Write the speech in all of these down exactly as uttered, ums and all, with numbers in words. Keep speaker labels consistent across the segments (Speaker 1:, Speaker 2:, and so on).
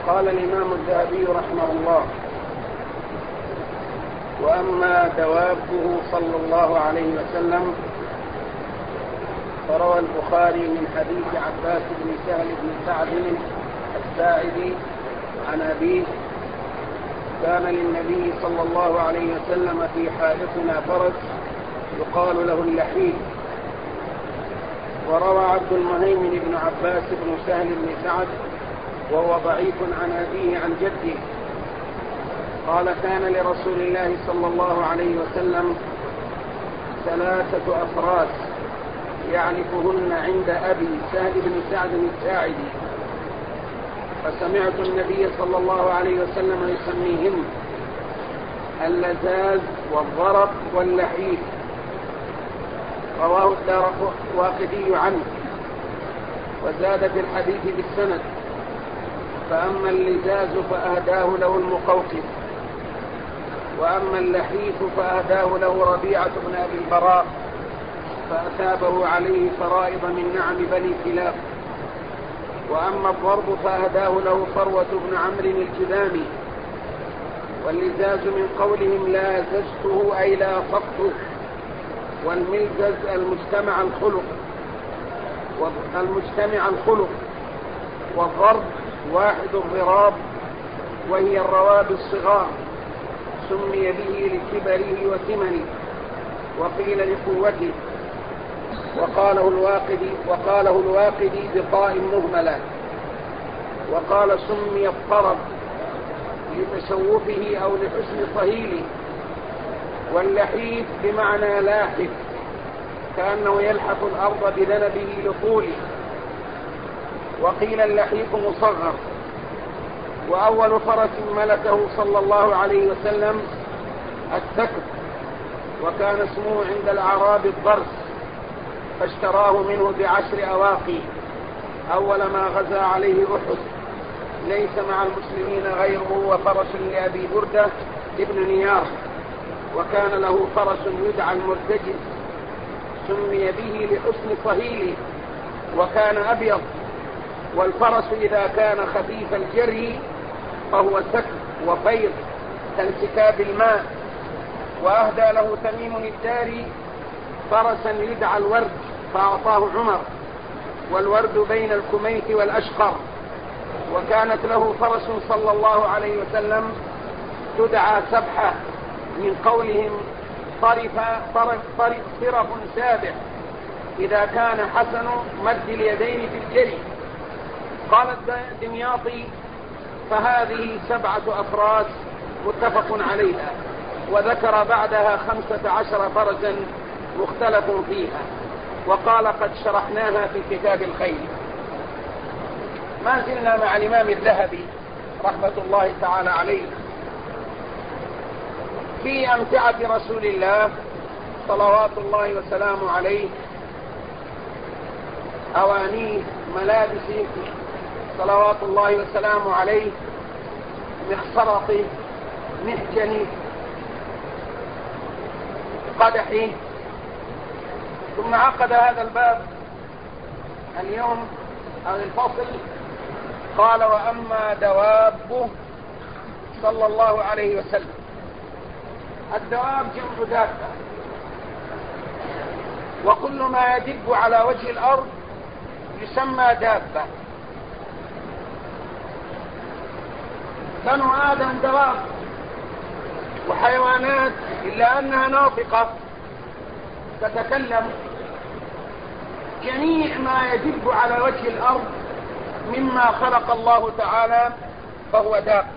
Speaker 1: قال الإمام الذهبي رحمه الله: وأما دوابه صلى الله عليه وسلم فروى البخاري من حديث عباس بن سهل بن سعد الساعدي عن أبيه: كان للنبي صلى الله عليه وسلم في حائطنا فرس يقال له اللحيف. وروى عبد المهيمن بن عباس بن سهل بن سعد وهو ضعيف عن أبيه عن جده قال: كان لرسول الله صلى الله عليه وسلم ثلاثة أفراس يعرفهن عند أبي سهل بن سعد الساعدي، فسمعت النبي صلى الله عليه وسلم يسميهن اللزاز والضرب واللحيف. رواه الدارقطني عنه وزاد في الحديث بالسند: فأما اللزاز فأهداه له المقوقس، وأما اللحيف فأهداه له ربيعة بن أبي البراء فأثابه عليه فرائض من نعم بني كلاب، وأما الضرب فأهداه له فروة بن عمرو الكلامي. واللزاز من قولهم لاززته أي لاصقته، والملزز المجتمع الخلق المجتمع الخلق والضرب واحد الضراب وهي الرواب الصغار، سمي به لكبره وثمنه وقيل لقوته. وقاله الواقدي وقاله الواقدي بطاء مهملة، وقال سمي الطرب لتشوفه أو لحسن صهيله. واللحيف بمعنى لاحف، كأنه يلحف الأرض بذنبه لطوله. وقيل اللحيف مصغر. وأول فرس ملكه صلى الله عليه وسلم الثكر، وكان اسمه عند الأعراب الضرس، فاشتراه منه بعشر أواقي أول ما غزا عليه أحد. ليس مع المسلمين غيره وفرس لأبي بردة ابن نيار، وكان له فرس يدعى المرتجز، سمي به لحسن صهيله وكان أبيض. والفرس إذا كان خفيف الجري فهو سكر وفيض كانسكاب الماء. وأهدى له تميم الداري فرسا يدعى الورد فأعطاه عمر، والورد بين الكميت والأشقر. وكانت له فرس صلى الله عليه وسلم تدعى سبحة، من قولهم طرف طرف طرف صرف سابح، إذا كان حسن مد اليدين في الجري. قال الدمياطي: فهذه سبعة أفراس متفق عليها، وذكر بعدها خمسة عشر فرسا مختلف فيها، وقال: قد شرحناها في كتاب الخيل. ما زلنا مع الإمام الذهبي رحمة الله تعالى عليه في أمتعة رسول الله صلوات الله وسلامه عليه، أوانيه، ملابسه صلوات الله وسلامه عليه، مخصرته، محجنه، قدحه. ثم عقد هذا الباب اليوم أو الفصل قال: وأما دوابه صلى الله عليه وسلم. الدواب جمع دابة، وكل ما يدب على وجه الأرض يسمى دابة. بنو آدم دواب وحيوانات، إلا أنها ناطقة تتكلم. جميع ما يدب على وجه الأرض مما خلق الله تعالى فهو دابة.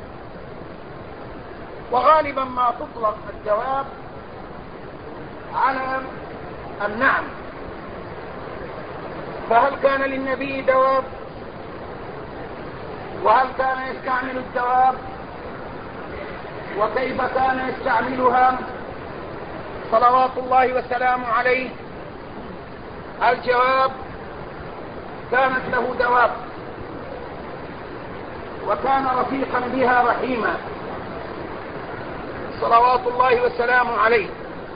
Speaker 1: وغالبا ما تطلق الدواب على النعم. فهل كان للنبي دواب؟ وهل كان يستعمل الدواب؟ وكيف كان يستعملها صلوات الله وسلامه عليه؟ الجواب: كانت له دواب، وكان رفيقا بها رحيما صلوات الله وسلامه عليه.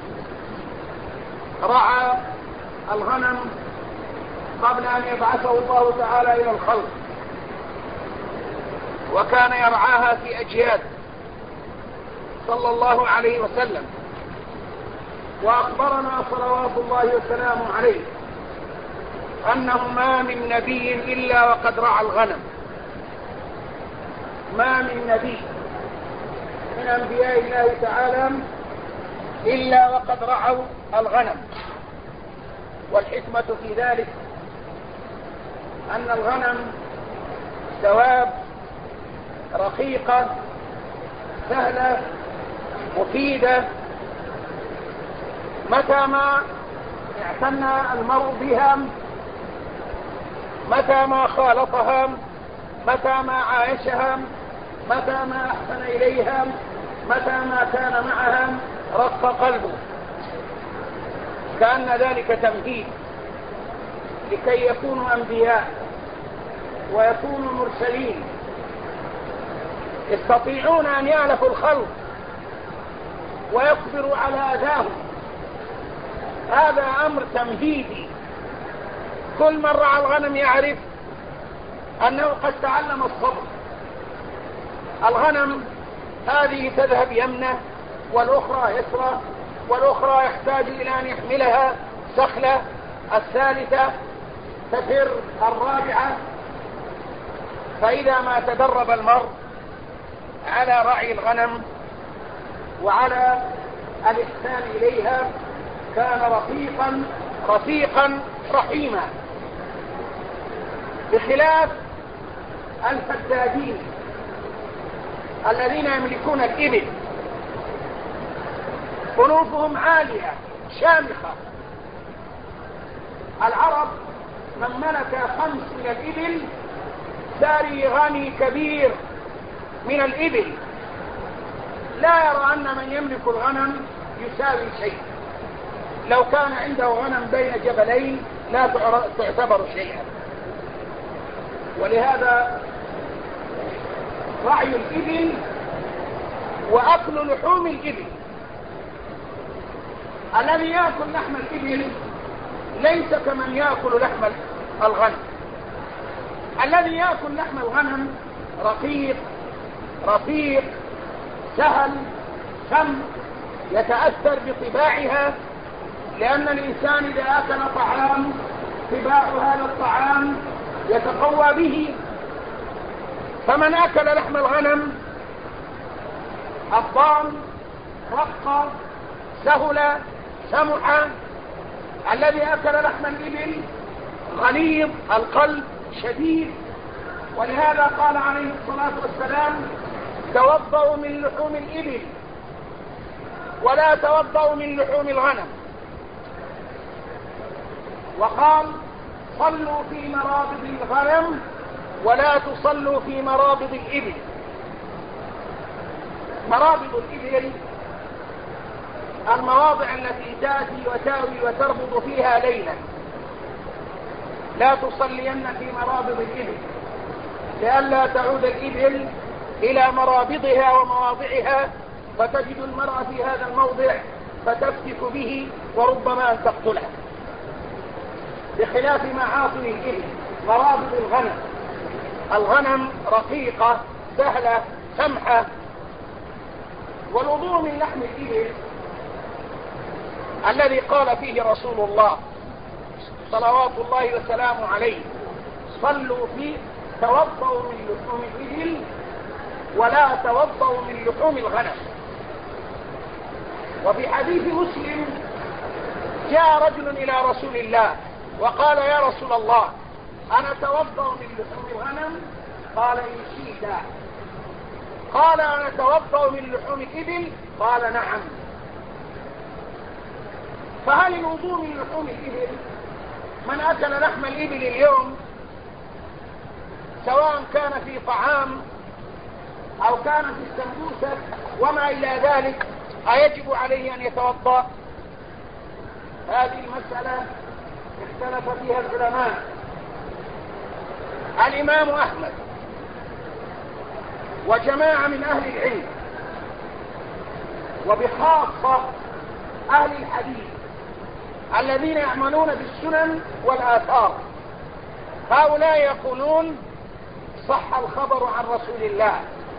Speaker 1: رعى الغنم قبل أن يبعثه الله تعالى إلى الخلق، وكان يرعاها في أجياد صلى الله عليه وسلم. وأخبرنا صلوات الله وسلامه عليه أنه ما من نبي إلا وقد رعى الغنم، ما من نبي من أنبياء الله تعالى إلا وقد رعوا الغنم. والحكمة في ذلك أن الغنم دواب رقيقة سهلة مفيدة، متى ما اعتنى المرء بها، متى ما خالطها، متى ما عايشها، متى ما أحسن إليها، متى ما كان معها، رق قلبه. كأن ذلك تمهيد لكي يكونوا أنبياء ويكونوا مرسلين يستطيعون أن يألفوا الخلق ويصبروا على أذاهم. هذا أمر تمهيدي. كل من رعى الغنم يعرف أنه قد تعلم الصبر. الغنم هذه تذهب يمنة والأخرى يسرى، والأخرى يحتاج إلى أن يحملها سخلة، الثالثة تفر، الرابعة. فإذا ما تدرب المرء على رعي الغنم وعلى الإحسان إليها كان رفيقا رفيقا رحيما، بخلاف الفدادين الذين يملكون الإبل، صنوفهم عالية شامخة. العرب من ملك خمس من الإبل ساري غني كبير من الإبل، لا يرى أن من يملك الغنم يساوي شيء. لو كان عنده غنم بين جبلين لا تعتبر شيئا. ولهذا رعي الإبل وأكل لحوم الإبل، الذي يأكل لحم الإبل ليس كمن يأكل لحم الغنم. الذي يأكل لحم الغنم رقيق رفيق سهل سم، يتأثر بطباعها، لأن الإنسان إذا أكل طعام طباع هذا الطعام يتقوى به. فمن أكل لحم الغنم الضان رق سهل سمح. الذي أكل لحم الإبل غليظ القلب شديد. ولهذا قال عليه الصلاة والسلام: توضؤوا من لحوم الإبل ولا توضؤوا من لحوم الغنم. وقال: صلوا في مرابض الغنم ولا تصلوا في مرابض الإبل. مرابض الإبل المواضع التي تأتي وتاوي وتربض فيها ليلا. لا تصلين في مرابض الإبل لئلا تعود الإبل إلى مرابضها ومواضعها فتجد المرأة في هذا الموضع فتفتك به وربما أن تقتلها، بخلاف معاصي الإبل مرابض الغنم. الغنم رقيقة سهلة سمحة. والوضوء من لحم الإبل الذي قال فيه رسول الله صلوات الله وسلامه عليه: صلوا فيه توضؤوا من لحوم الإبل ولا توضؤوا من لحوم الغنم. وفي حديث مسلم جاء رجل إلى رسول الله وقال: يا رسول الله، أنا توضأ من لحوم الغنم؟ قال: إن شئت. قال: أنا توضأ من لحوم الإبل؟ قال: نعم. فهل الوضوء من لحوم الإبل؟ من أكل لحم الإبل اليوم سواء كان في طعام أو كان في السمبوسة وما إلى ذلك أيجب عليه أن يتوضأ؟ هذه المسألة اختلف فيها العلماء. الإمام أحمد وجماعة من أهل العلم وبخاصة أهل الحديث الذين يعملون بالسنن والآثار، هؤلاء يقولون: صح الخبر عن رسول الله،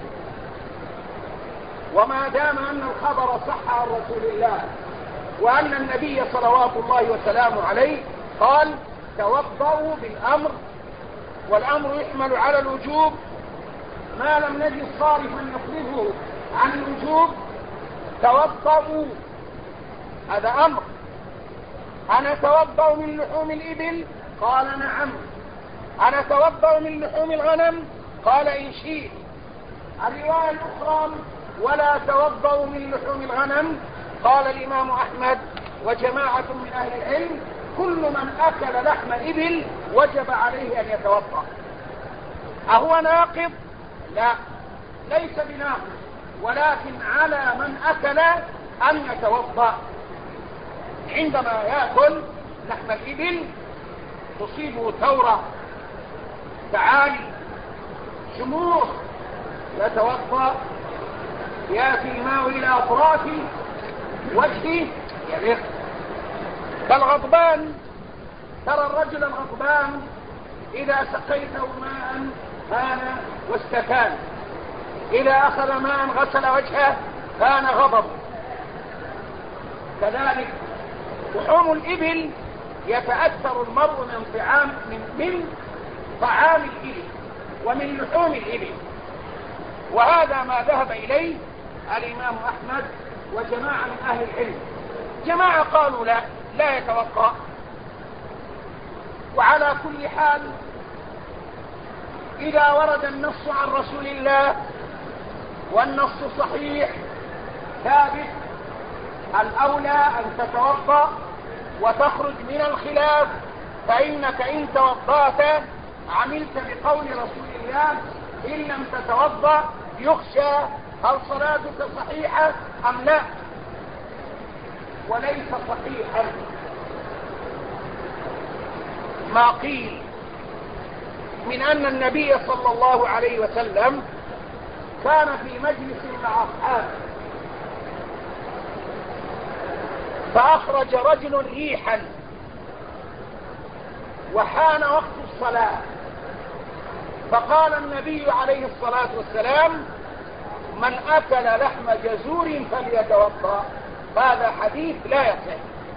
Speaker 1: وما دام أن الخبر صح عن رسول الله وأن النبي صلوات الله وسلامه عليه قال توضؤوا بالأمر، والأمر يحمل على الوجوب ما لم نجد صارفا يصرفه عن الوجوب، توضؤوا هذا أمر. أنا أتوضأ من لحوم الإبل؟ قال نعم. أنا أتوضأ من لحوم الغنم؟ قال إن شئت. الرواية الأخرى ولا توضأ من لحوم الغنم، قال الإمام أحمد وجماعة من أهل العلم كل من أكل لحم إبل وجب عليه أن يتوضأ. أهو ناقض؟ لا، ليس بناقض، ولكن على من أكل أن يتوضأ. عندما يأكل لحم الإبل تصيبه ثورة، تعالي، شموخ، يتوضأ، يأتي الماء إلى أطراف وجهه يلف. فالغضبان، ترى الرجل الغضبان إذا سقيته ماء هان واستكان، إذا أخذ ماء غسل وجهه كان غضب. كذلك لحوم الإبل يتأثر المرء من طعام من, من طعام الإبل ومن لحوم الإبل، وهذا ما ذهب إليه الإمام أحمد وجماعة من أهل العلم. جماعة قالوا لا لا يتوقع. وعلى كل حال إذا ورد النص عن رسول الله والنص صحيح ثابت، الأولى أن تتوضأ وتخرج من الخلاف، فإنك إن توضأت عملت بقول رسول الله، إن لم تتوضأ يخشى هل صلاتك صحيحة أم لا. وليس صحيحا ما قيل من أن النبي صلى الله عليه وسلم كان في مجلس مع أصحابه فأخرج رجل ريحا وحان وقت الصلاة، فقال النبي عليه الصلاة والسلام من أكل لحم جزور فليتوضأ. هذا حديث لا يصح.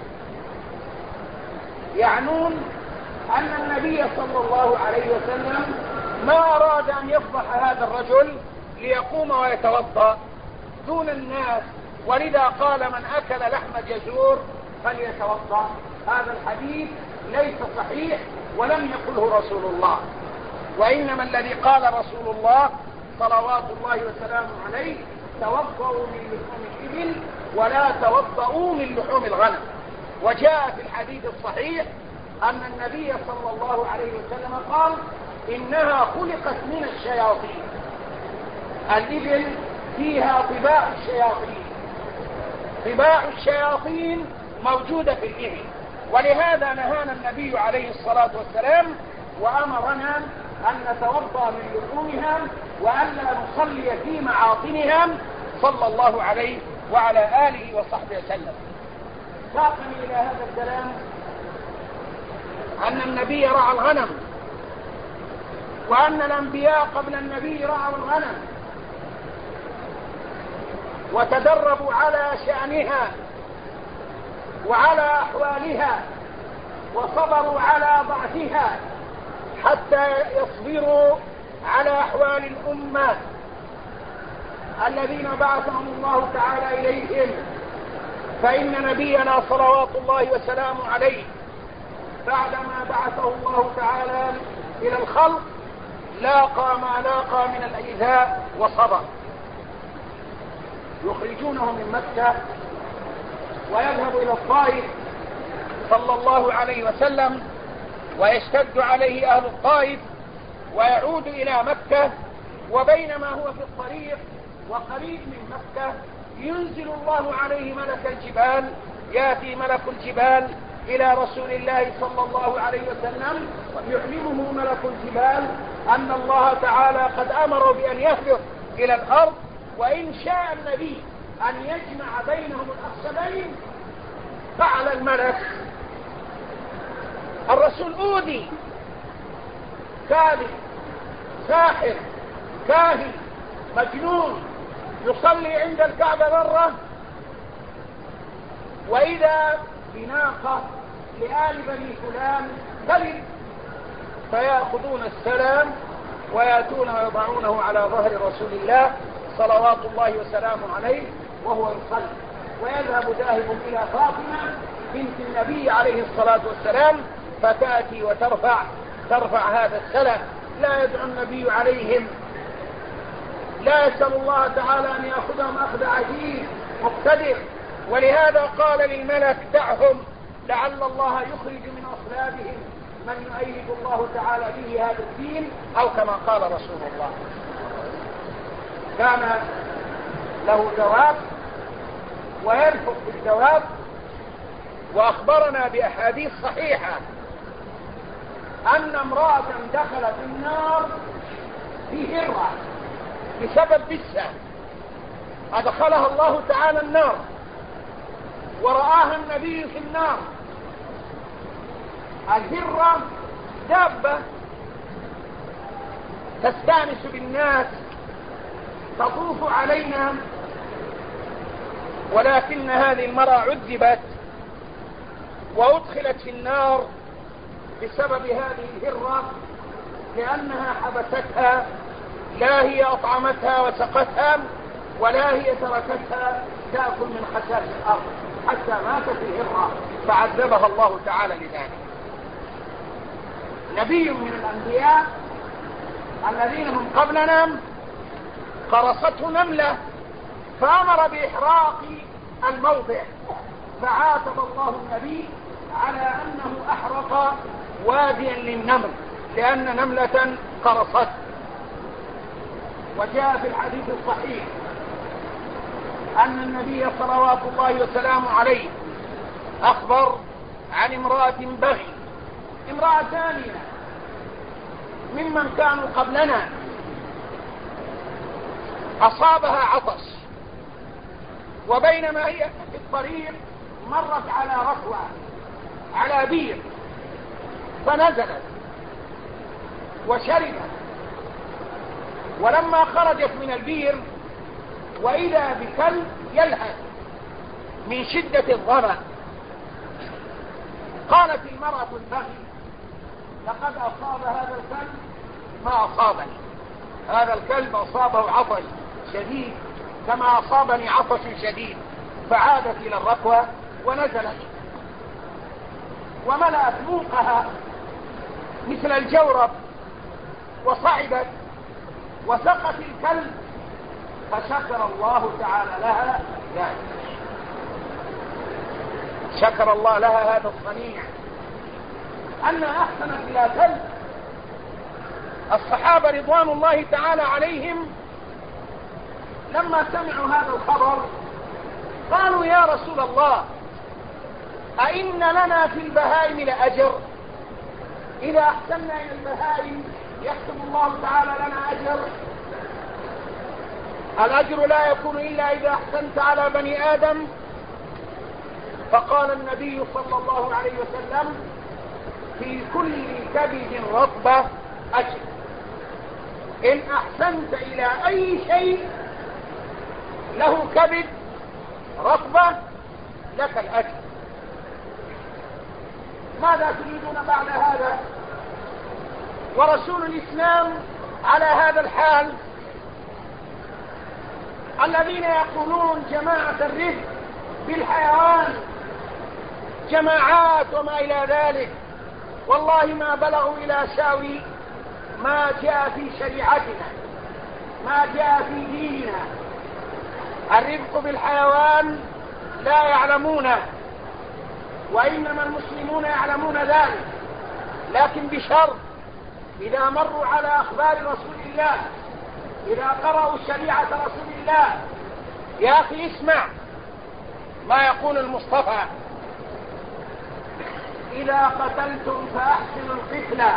Speaker 1: يعنون أن النبي صلى الله عليه وسلم ما أراد أن يفضح هذا الرجل ليقوم ويتوضأ دون الناس، ولذا قال من أكل لحم جزور فليتوضأ. هذا الحديث ليس صحيح ولم يقله رسول الله، وإنما الذي قال رسول الله صلوات الله وسلامه عليه توضأوا من لحوم الإبل ولا توضأوا من لحوم الغنم. وجاء في الحديث الصحيح أن النبي صلى الله عليه وسلم قال إنها خلقت من الشياطين. الإبل فيها طباع الشياطين، طباع الشياطين موجودة في الإبل، ولهذا نهانا النبي عليه الصلاة والسلام وأمرنا أن نتوضأ من لحومها وأن لا نصلي في معاطنها صلى الله عليه وعلى آله وصحبه وسلم. ساقني إلى هذا الكلام أن النبي رعى الغنم، وأن الأنبياء قبل النبي رعوا الغنم وتدربوا على شأنها وعلى أحوالها وصبروا على ضعفها حتى يصبروا على أحوال الأمة الذين بعثهم الله تعالى إليهم. فإن نبينا صلوات الله وسلامه عليه بعدما بعثه الله تعالى إلى الخلق لاقى ما لاقى من الإيذاء وصبر. يخرجونه من مكة ويذهب إلى الطائف صلى الله عليه وسلم ويشتد عليه أهل الطائف ويعود إلى مكة، وبينما هو في الطريق وقريب من مكة ينزل الله عليه ملك الجبال. يأتي ملك الجبال إلى رسول الله صلى الله عليه وسلم ويعلمه ملك الجبال أن الله تعالى قد أمر بأن يهبط إلى الأرض، وإن شاء النبي أن يجمع بينهم الأخشبين فعل الملك. الرسول أوذي كاذب ساحر كاهن مجنون يصلي عند الكعبة مرة وإذا بناقة لآل بني فلان تلد، فيأخذون السلام ويأتون ويضعونه على ظهر رسول الله صلوات الله وسلامه عليه وهو يصلي، ويذهب ذاهب إلى فاطمة بنت النبي عليه الصلاة والسلام فتأتي وترفع ترفع هذا السلام. لا يدعو النبي عليهم، لا يسأل الله تعالى أن يأخذهم أخذ عزيز مقتدر، ولهذا قال للملك دعهم لعل الله يخرج من أصلابهم من يؤيد الله تعالى به هذا الدين، أو كما قال رسول الله. كان له جواب ويرفق بالجواب، وأخبرنا بأحاديث صحيحة أن امرأة دخلت النار في هرة بسبب بسة، أدخلها الله تعالى النار ورآها النبي في النار. الهرة دابة تستانس بالناس تطوف علينا، ولكن هذه المرأة عذبت وأدخلت في النار بسبب هذه الهرة، لأنها حبستها، لا هي أطعمتها وسقتها ولا هي تركتها تأكل من خشاش الأرض حتى ماتت الهرة فعذبها الله تعالى لذلك. نبي من الأنبياء الذين هم قبلنا قرصته نملة فأمر بإحراق الموضع، فعاتب الله النبي على أنه أحرق واديا للنمل لأن نملة قرصته. وجاء في الحديث الصحيح أن النبي صلوات الله وسلامه عليه أخبر عن امرأة بغي، امرأة ثانية ممن كانوا قبلنا، أصابها عطش، وبينما هي في الطريق مرت على ركوة على بير فنزلت وشربت، ولما خرجت من البير وإذا بكلب يلهث من شدة الظمأ. قالت المرأة البغي لقد أصاب هذا الكلب ما أصابني، هذا الكلب أصابه عطش شديد كما أصابني عطش شديد، فعادت إلى الركوة ونزلت وملأت موقها مثل الجورب وصعدت وسقت الكلب، فشكر الله تعالى لها ذلك، شكر الله لها هذا الصنيع أنها أحسنت إلى كلب. الصحابة رضوان الله تعالى عليهم لما سمعوا هذا الخبر قالوا يا رسول الله أئن لنا في البهائم لأجر؟ إذا أحسننا إلى البهائم يكتب الله تعالى لنا أجر؟ الأجر لا يكون إلا إذا أحسنت على بني آدم. فقال النبي صلى الله عليه وسلم في كل كبد رطبة أجر، إن أحسنت إلى أي شيء له كبد رطبة لك الأجر. ماذا تريدون بعد هذا؟ ورسول الإسلام على هذا الحال. الذين يقولون جماعة الرزق بالحيوان جماعات وما إلى ذلك، والله ما بلغوا إلى ساوي ما جاء في شريعتنا، ما جاء في ديننا. الرزق بالحيوان لا يعلمونه، وإنما المسلمون يعلمون ذلك، لكن بشرط إذا مروا على أخبار رسول الله، إذا قرأوا شريعة رسول الله. يا أخي اسمع ما يقول المصطفى: إذا قتلتم فأحسنوا القتلى،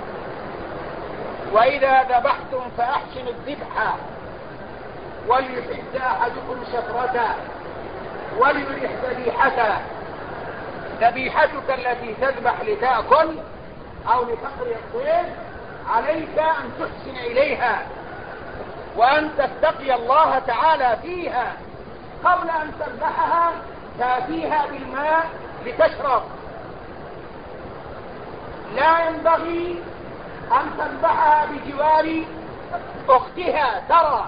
Speaker 1: وإذا ذبحتم فأحسنوا الذبح، وليحد أحدكم شفرته وليرح ذبيحته. ذبيحتك التي تذبح لتأكل أو لتقري الصيد عليك أن تحسن إليها وأن تتقي الله تعالى فيها. قبل أن تذبحها تأتيها بالماء لتشرب. لا ينبغي أن تذبحها بجوار أختها ترى.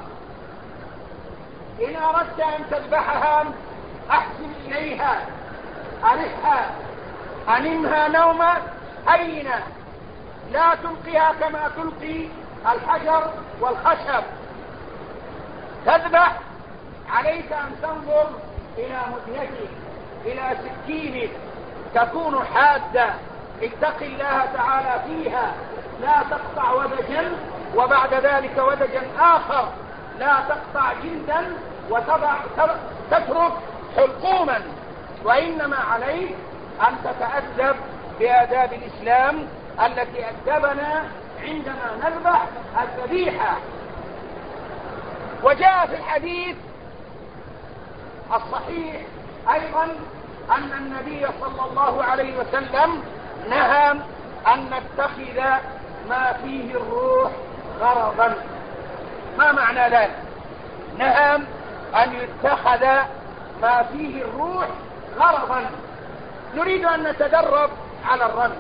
Speaker 1: إن أردت أن تذبحها أحسن إليها، أرحها، أنمها نوما هينا، لا تلقيها كما تلقي الحجر والخشب. تذبح عليك أن تنظر إلى مديتك، إلى سكينك تكون حادة. اتق الله تعالى فيها، لا تقطع ودجا وبعد ذلك ودجا آخر، لا تقطع جلدا وتضع تترك حلقوما، وإنما عليك أن تتأدب بآداب الإسلام التي أدبنا عندما نذبح الذبيحة. وجاء في الحديث الصحيح أيضا أن النبي صلى الله عليه وسلم نهى أن نتخذ ما فيه الروح غرضا. ما معنى ذلك؟ نهى أن يتخذ ما فيه الروح غرضا. نريد أن نتدرب على الرمي،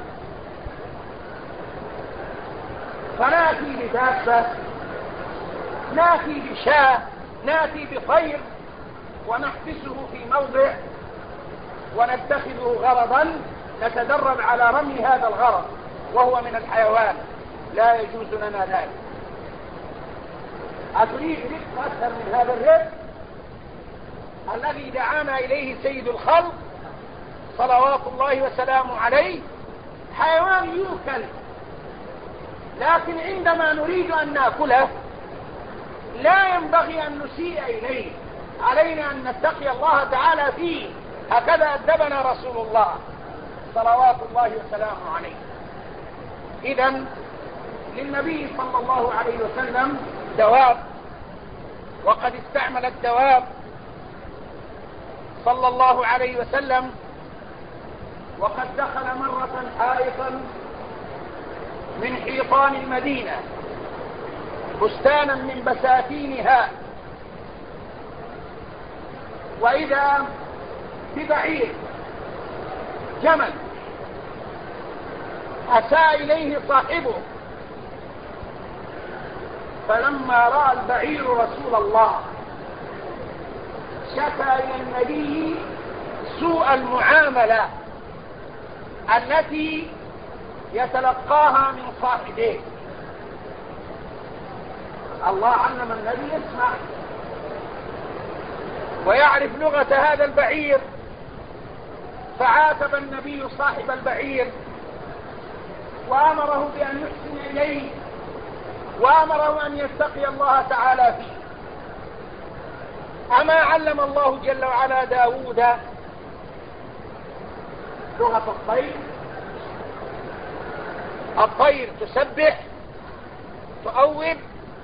Speaker 1: فنأتي بدابة، نأتي بشاة، نأتي بطير ونحبسه في موضع ونتخذه غرضا نتدرب على رمي هذا الغرض وهو من الحيوان، لا يجوز لنا ذلك. أتريد رفق أكثر من هذا الرفق الذي دعانا إليه سيد الخلق صلوات الله وسلامه عليه؟ حيوان يؤكل، لكن عندما نريد أن نأكله لا ينبغي أن نسيء إليه، علينا أن نتقي الله تعالى فيه. هكذا أدبنا رسول الله صلوات الله وسلامه عليه. إذن للنبي صلى الله عليه وسلم دواب، وقد استعمل الدواب صلى الله عليه وسلم، وقد دخل مرة حائطا من حيطان المدينة بستانا من بساتينها، وإذا ببعير جمل أساء إليه صاحبه، فلما رأى البعير رسول الله شكى إلى النبي سوء المعاملة التي يتلقاها من صاحبه. الله علم النبي يسمع ويعرف لغة هذا البعير، فعاتب النبي صاحب البعير وأمره بأن يحسن إليه وأمره أن يتقي الله تعالى فيه. أما علم الله جل وعلا داود لغة الطير؟ الطير تسبح تؤوب.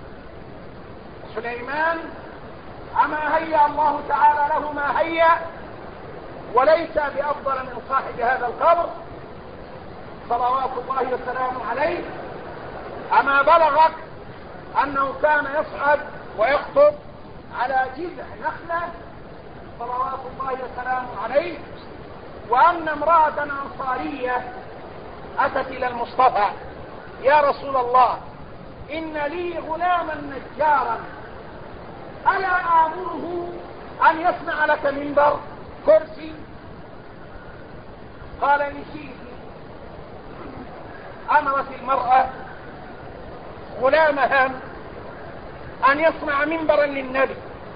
Speaker 1: سليمان أما هيأ الله تعالى له ما هيأ، وليس بأفضل من صاحب هذا القبر صلوات الله وسلامه عليه. أما بلغك أنه كان يصعد ويخطب على جذع نخلة صلوات الله وسلامه عليه، وأن امرأة أنصارية أتت إلى المصطفى: يا رسول الله، إن لي غلاما نجارا، ألا آمره أن يصنع لك منبر كرسي؟ قال: إن شئت. أمرت المرأة غلامها أن يصنع منبرا للنبي،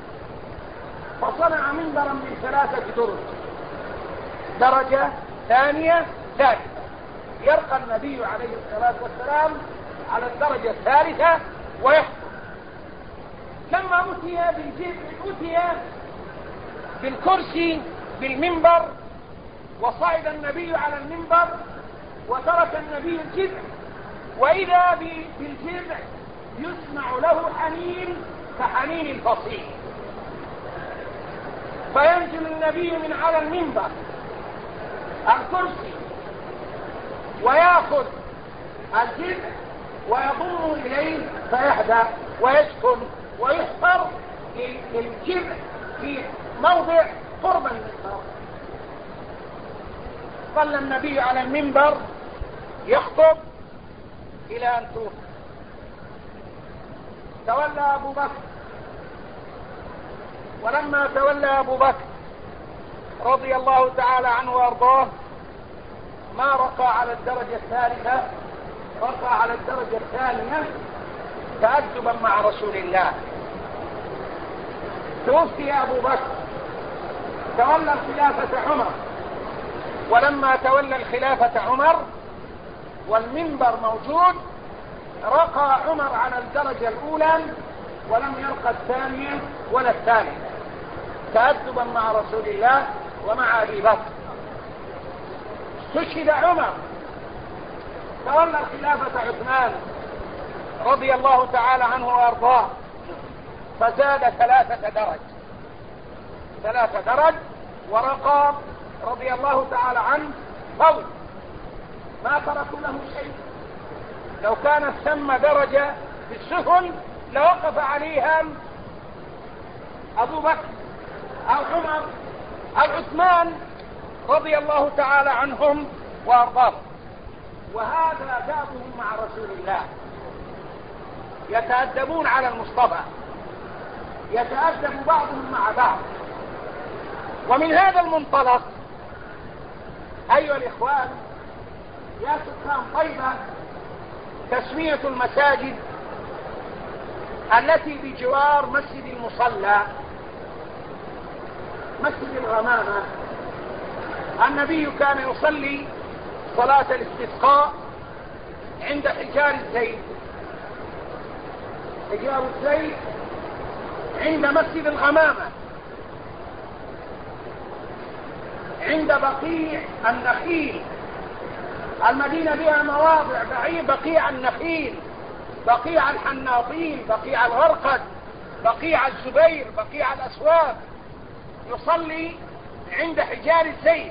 Speaker 1: فصنع منبرا من ثلاثة درج، درجة ثانية ثالثة، يرقى النبي عليه الصلاة والسلام على الدرجة الثالثة ويخطب. لما أتي بالجذع أتي بالكرسي بالمنبر، وصعد النبي على المنبر وترك النبي الجذع، وإذا بالجذع يسمع له حنين كحنين الفصيل، فينزل النبي من على المنبر الكرسي ويأخذ الجذع ويضم إليه فيهدى ويسكن ويحفر للجمع في موضع قرب المنبر. صلى النبي على المنبر يخطب إلى أن توفي. تولى أبو بكر، ولما تولى أبو بكر رضي الله تعالى عنه وأرضاه ما رقى على الدرجة الثالثة، رقى على الدرجة الثانية تأدبا مع رسول الله. توفي أبو بكر، تولى الخلافة عمر، ولما تولى الخلافة عمر والمنبر موجود رقى عمر على الدرجة الأولى ولم يرقى الثانية ولا الثالثة تأدبا مع رسول الله ومع أبي بكر. استشهد عمر، تولى الخلافة عثمان رضي الله تعالى عنه وأرضاه، فزاد ثلاثة درج ثلاثة درج ورقى رضي الله تعالى عنه فوق، ما تركوا له شيء. لو كانت ثم درجة في السفن لوقف عليها أبو بكر أو عمر أو عثمان رضي الله تعالى عنهم وأرضاهم. وهذا دابهم مع رسول الله، يتأدبون على المصطفى، يتأدب بعضهم مع بعض. ومن هذا المنطلق أيها الإخوان يا سكان طيبة، تسمية المساجد التي بجوار مسجد المصلى مسجد الغمامة. النبي كان يصلي صلاة الاستسقاء عند حجار الزيت، حجار الزيت عند مسجد الغمامة عند بقيع النخيل. المدينة بها مواضع بعيد، بقيع النخيل، بقيع الحناطين، بقيع الغرقد، بقيع الزبير، بقيع الأسواق. يصلي عند حجار الزيت.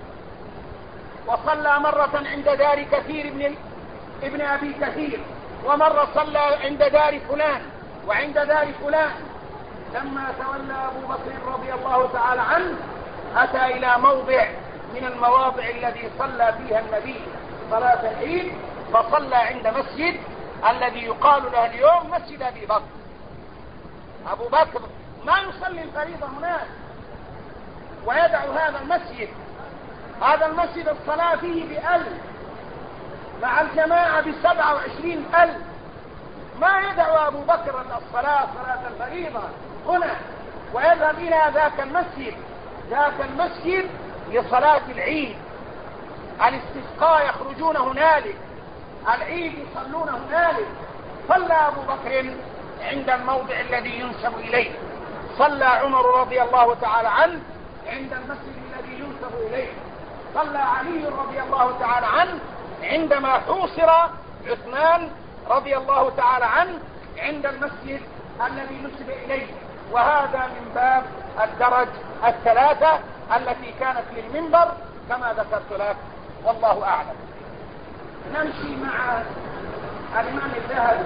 Speaker 1: وصلى مرة عند دار كثير ابن ابن أبي كثير، ومرة صلى عند دار فلان وعند دار فلان. لما تولى أبو بكر رضي الله تعالى عنه أتى إلى موضع من المواضع الذي صلى فيها النبي صلاة العيد، فصلى عند مسجد الذي يقال له اليوم مسجد أبي بكر. أبو بكر ما يصلي الفريضة هناك ويدع هذا المسجد، هذا المسجد الصلاة فيه بألف مع الجماعة بسبعة وعشرين ألف. ما يدع أبو بكر الصلاة صلاة الفريضة هنا ويذهب إلى ذاك المسجد، ذاك المسجد لصلاة العيد. الاستسقاء يخرجون هنالك، العيد يصلون هنالك. صلى أبو بكر عند الموضع الذي ينسب إليه، صلى عمر رضي الله تعالى عنه عند المسجد الذي ينسب إليه، صلى علي رضي الله تعالى عنه عندما حوصر عثمان رضي الله تعالى عنه عند المسجد الذي نسب إليه. وهذا من باب الدرج الثلاثة التي كانت للمنبر كما ذكرت لك، والله أعلم. نمشي مع الإمام الذهبي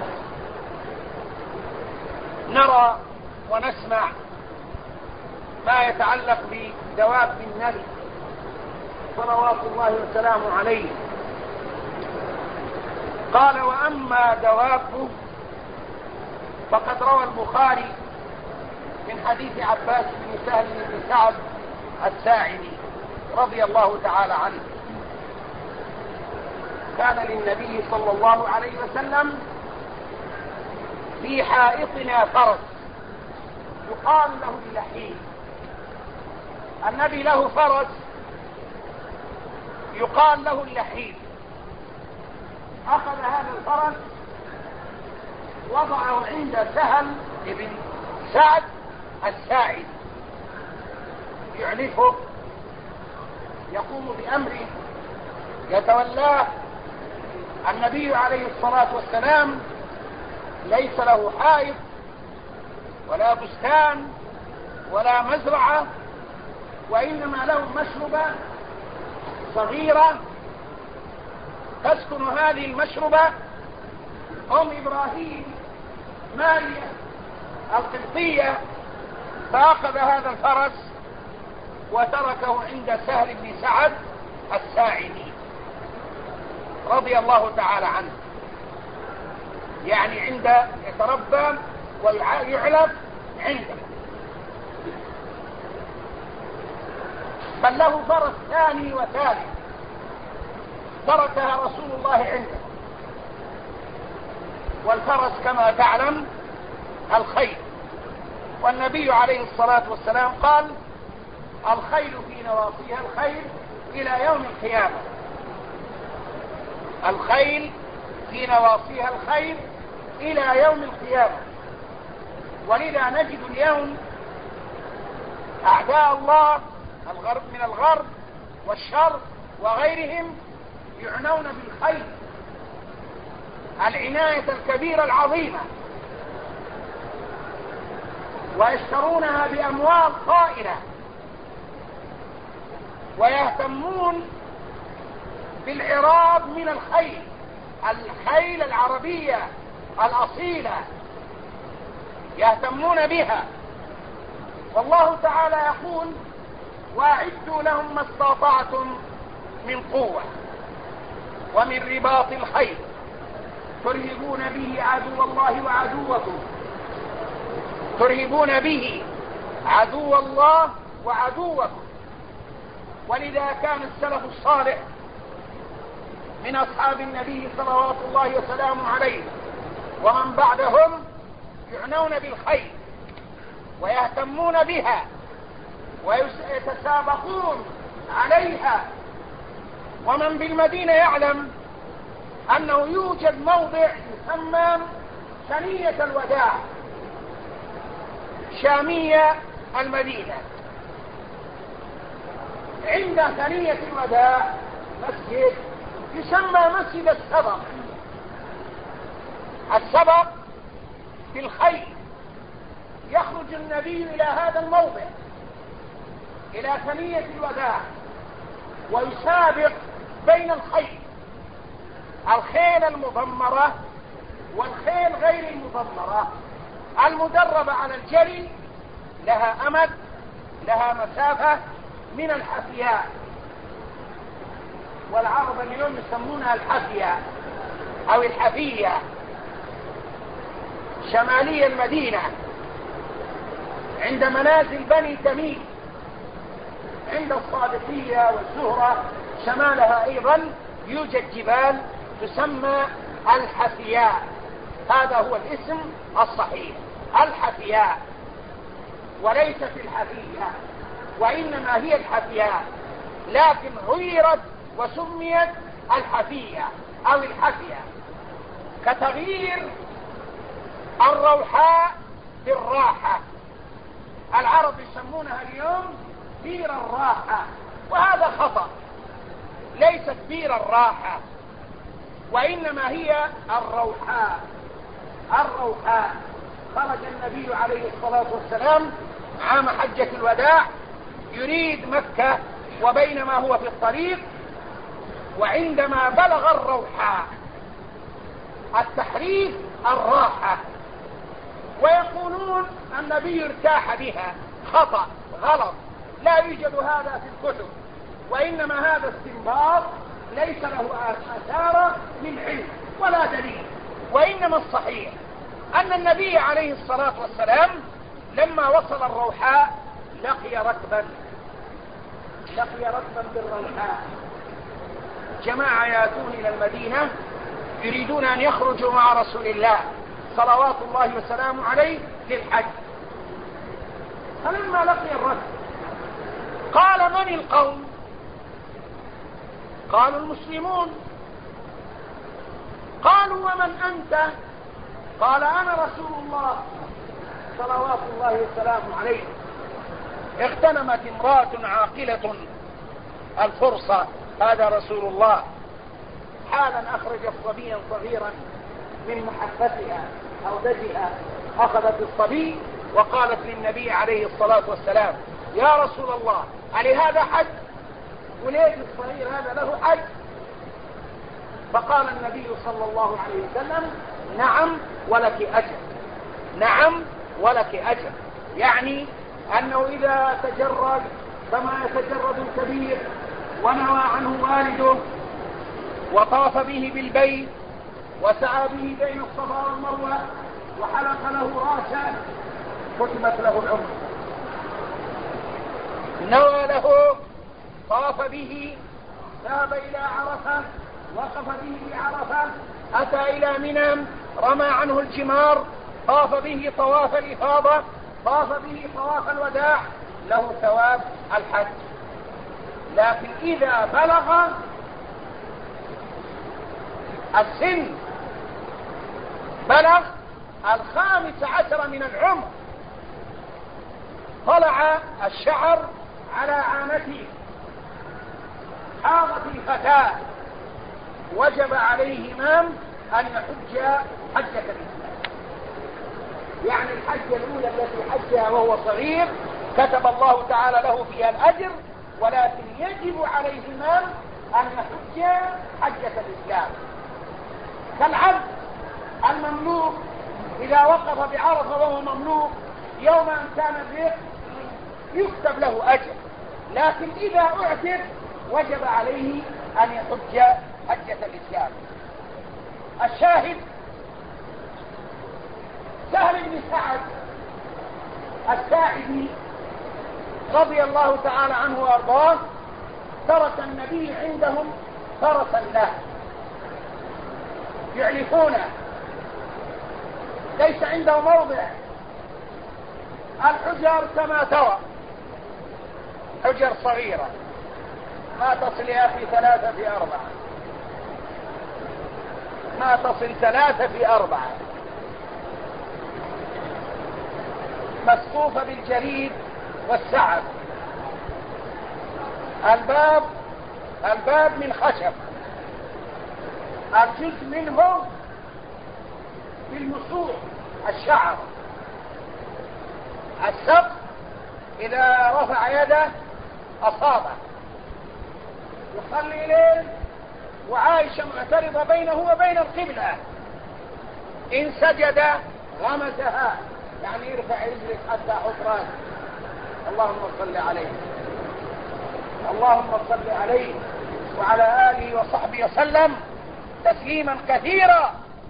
Speaker 1: نرى ونسمع ما يتعلق بدواب النبي صلوات الله وسلامه عليه. قال: وأما دوابه فقد روى البخاري من حديث عباس بن سهل بن سعد الساعدي رضي الله تعالى عنه: كان للنبي صلى الله عليه وسلم في حائطنا فرس يقال له اللحيم. النبي له فرس يقال له اللحيم. أخذ هذا الفرس وضعه عند سهل بن سعد الساعدي يعنفه، يقوم بأمره، يتولاه. النبي عليه الصلاة والسلام ليس له حائط ولا بستان ولا مزرعة، وإنما له مشربة صغيرة تسكن هذه المشربة أم إبراهيم ماريا القبطية، فأخذ هذا الفرس وتركه عند سهل بن سعد الساعدي رضي الله تعالى عنه، يعني عند يتربى ويعلف عنده. بل له فرس ثاني وثالث تركها رسول الله عنده. والفرس كما تعلم الخيل، والنبي عليه الصلاة والسلام قال: الخيل في نواصيها الخير إلى يوم القيامة. الخيل في نواصيها الخير إلى يوم القيامة. ولذا نجد اليوم أعداء الله الغرب من الغرب والشر وغيرهم يعنون بالخيل العناية الكبيرة العظيمة، ويشترونها بأموال طائلة، ويهتمون بالعراض من الخيل، الخيل العربية الأصيلة يهتمون بها. والله تعالى يقول: وأعدوا لهم ما استطعتم من قوة ومن رباط الخيل ترهبون به عدو الله وعدوكم ترهبون به عدو الله وعدوكم. ولذا كان السلف الصالح من أصحاب النبي صلوات الله وسلامه عليه ومن بعدهم يعنون بالخيل ويهتمون بها ويتسابقون عليها. ومن بالمدينة يعلم أنه يوجد موضع يسمى ثنية الوداع شامية المدينة. عند ثنية الوداع مسجد يسمى مسجد السبق. السبق بالخيل. يخرج النبي إلى هذا الموضع، إلى ثنية الوداع، ويسابق بين الخيل، الخيل المضمرة والخيل غير المضمرة. المدربة على الجري لها أمد، لها مسافة من الحفياء، والعرب اليوم يسمونها الحفية أو الحفية، شمالية المدينة عند منازل بني تميم، عند الصادقية والزهرة شمالها أيضا يوجد جبال تسمى الحفياء. هذا هو الاسم الصحيح، الحفياء، وليست الحفية، وإنما هي الحفياء، لكن غيرت وسميت الحفية أو الحفية، كتغيير الروحاء بالراحة. العرب يسمونها اليوم بير الراحة، وهذا خطأ. ليست بير الراحة، وإنما هي الروحاء. الروحاء. خرج النبي عليه الصلاة والسلام عام حجة الوداع يريد مكة، وبينما هو في الطريق وعندما بلغ الروحاء، التحريف الراحة، ويقولون النبي ارتاح بها. خطأ، غلط، لا يوجد هذا في الكتب، وإنما هذا استنباط ليس له آثار من علم ولا دليل. وإنما الصحيح أن النبي عليه الصلاة والسلام لما وصل الروحاء لقي ركبا لقي ركبا بالروحاء، جماعة يأتون إلى المدينة يريدون أن يخرجوا مع رسول الله صلوات الله وسلامه عليه للحج. فلما لقي الركب قال: من القوم؟ قالوا: المسلمون. قالوا: ومن أنت؟ قال: أنا رسول الله صلوات الله وسلامه عليه. اغتنمت امرأة عاقلة الفرصة، هذا رسول الله، حالا أخرجت صبيا صغيرا من محبتها أو دجها، أخذت الصبي وقالت للنبي عليه الصلاة والسلام: يا رسول الله، ألي هذا حج؟ وليد الصغير هذا له حج؟ فقال النبي صلى الله عليه وسلم: نعم ولك أجر، نعم ولك أجر. يعني أنه إذا تجرد كما يتجرد الكبير ونوى عنه والده وطاف به بالبيت وسعى به بين الصفا والمروة وحلق له راسا كتبت له العمر. نوى له، طاف به، ذهب إلى عرفة، وقف به بعرفة، أتى إلى منى، رمى عنه الجمار، طاف به طواف الإفاضة، طاف به طواف الوداع، له ثواب الحج. لكن إذا بلغ السن، بلغ الخامس عشر من العمر، طلع الشعر على عانته، حاضت الفتاة، وجب عليه إمام أن يحج حجة الإسلام. يعني الحجة الأولى التي حجها وهو صغير كتب الله تعالى له فيها الأجر، ولكن يجب عليه إمام أن يحج حجة الإسلام. كالعبد المملوك إذا وقف بعرفة وهو مملوك يوم أن كان الرق يكتب له أجر، لكن إذا أعتق وجب عليه أن يحج حجة الإسلام. الشاهد سهل بن سعد الساعدي رضي الله تعالى عنه وأرضاه ترك النبي عندهم فرسا له يعرفونه، ليس عنده موضع. الحجر كما ترى حجر صغيرة ما تصل يا أخي ثلاثة في أربعة، ما تصل ثلاثة في أربعة، مسقوفة بالجريد والسعد. الباب الباب من خشب، الجزء منه بالمسوح الشعر. السقف إذا رفع يده أصابه، يصلي ليل وعائشة معترضة بينه وبين القبلة، إن سجد غمزها، يعني يرفع رجلك حتى حفران. اللهم صل عليه، اللهم صل عليه وعلى آله وصحبه وسلم تسليما كثيرا.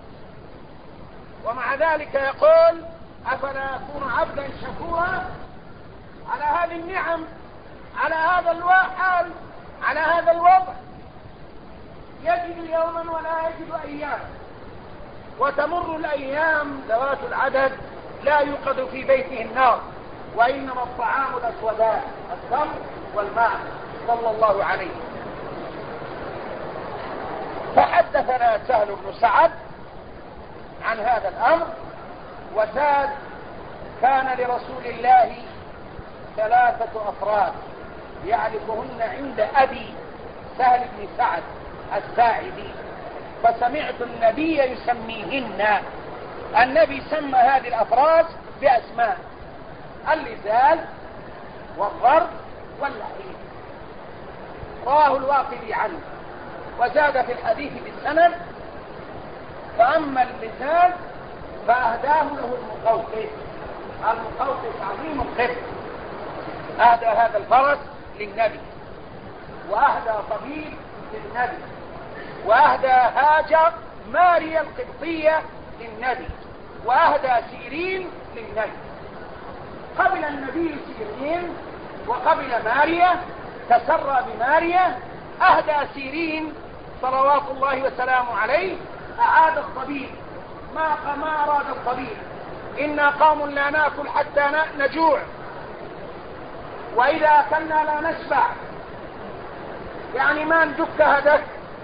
Speaker 1: ومع ذلك يقول أفلا أكون عبدا شكورا على هذه النعم، على هذا الحال، على هذا الوضع، يجد يوما ولا يجد أيام، وتمر الأيام ذوات العدد لا يوقد في بيته النار، وإنما الطعام الأسودان التمر والماء صلى الله عليه. فحدثنا سهل بن سعد عن هذا الأمر وزاد: كان لرسول الله ثلاثة أفراد يعرفهن عند أبي سهل بن سعد الساعدي، فسمعت النبي يسميهن. النبي سمى هذه الأفراد بأسماء: اللزال والضرب واللحيم. رواه الواقدي عنه وزاد في الحديث بالسند: فأما اللزال فأهداه له المقوقس. المقوقس عظيم القبط، أهدى هذا الفرس للنبي، وأهدى طبيب للنبي، وأهدى هاجر ماريا القبطية للنبي، وأهدى سيرين للنبي. قبل النبي سيرين وقبل ماريا، تسرى بماريا، أهدى سيرين صلوات الله وسلامه عليه، أعاد الطبيب ما ما أراد الطبيب. إنا قوم لا نأكل حتى نجوع، وإذا أكلنا لا نشبع، يعني ما ندك هدك،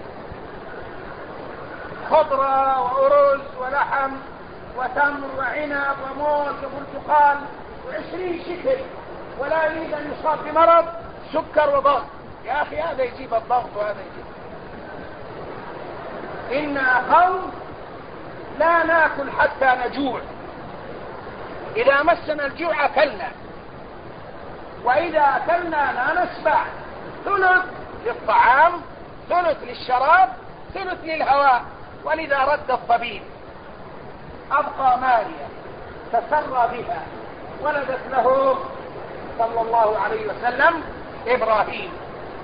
Speaker 1: خضرة وأرز ولحم وتمر وعنب وموز وبرتقال وعشرين شكل، ولا يريد أن يصاب بمرض سكر وضغط. يا أخي هذا يجيب الضغط وهذا يجيب. إنا قوم لا نأكل حتى نجوع، إذا مسنا الجوع أكلنا، وإذا أكلنا لا نشبع. ثلث للطعام، ثلث للشراب، ثلث للهواء. ولذا رد الطبيب أبقى ماريا تسرى بها، ولدت له صلى الله عليه وسلم إبراهيم.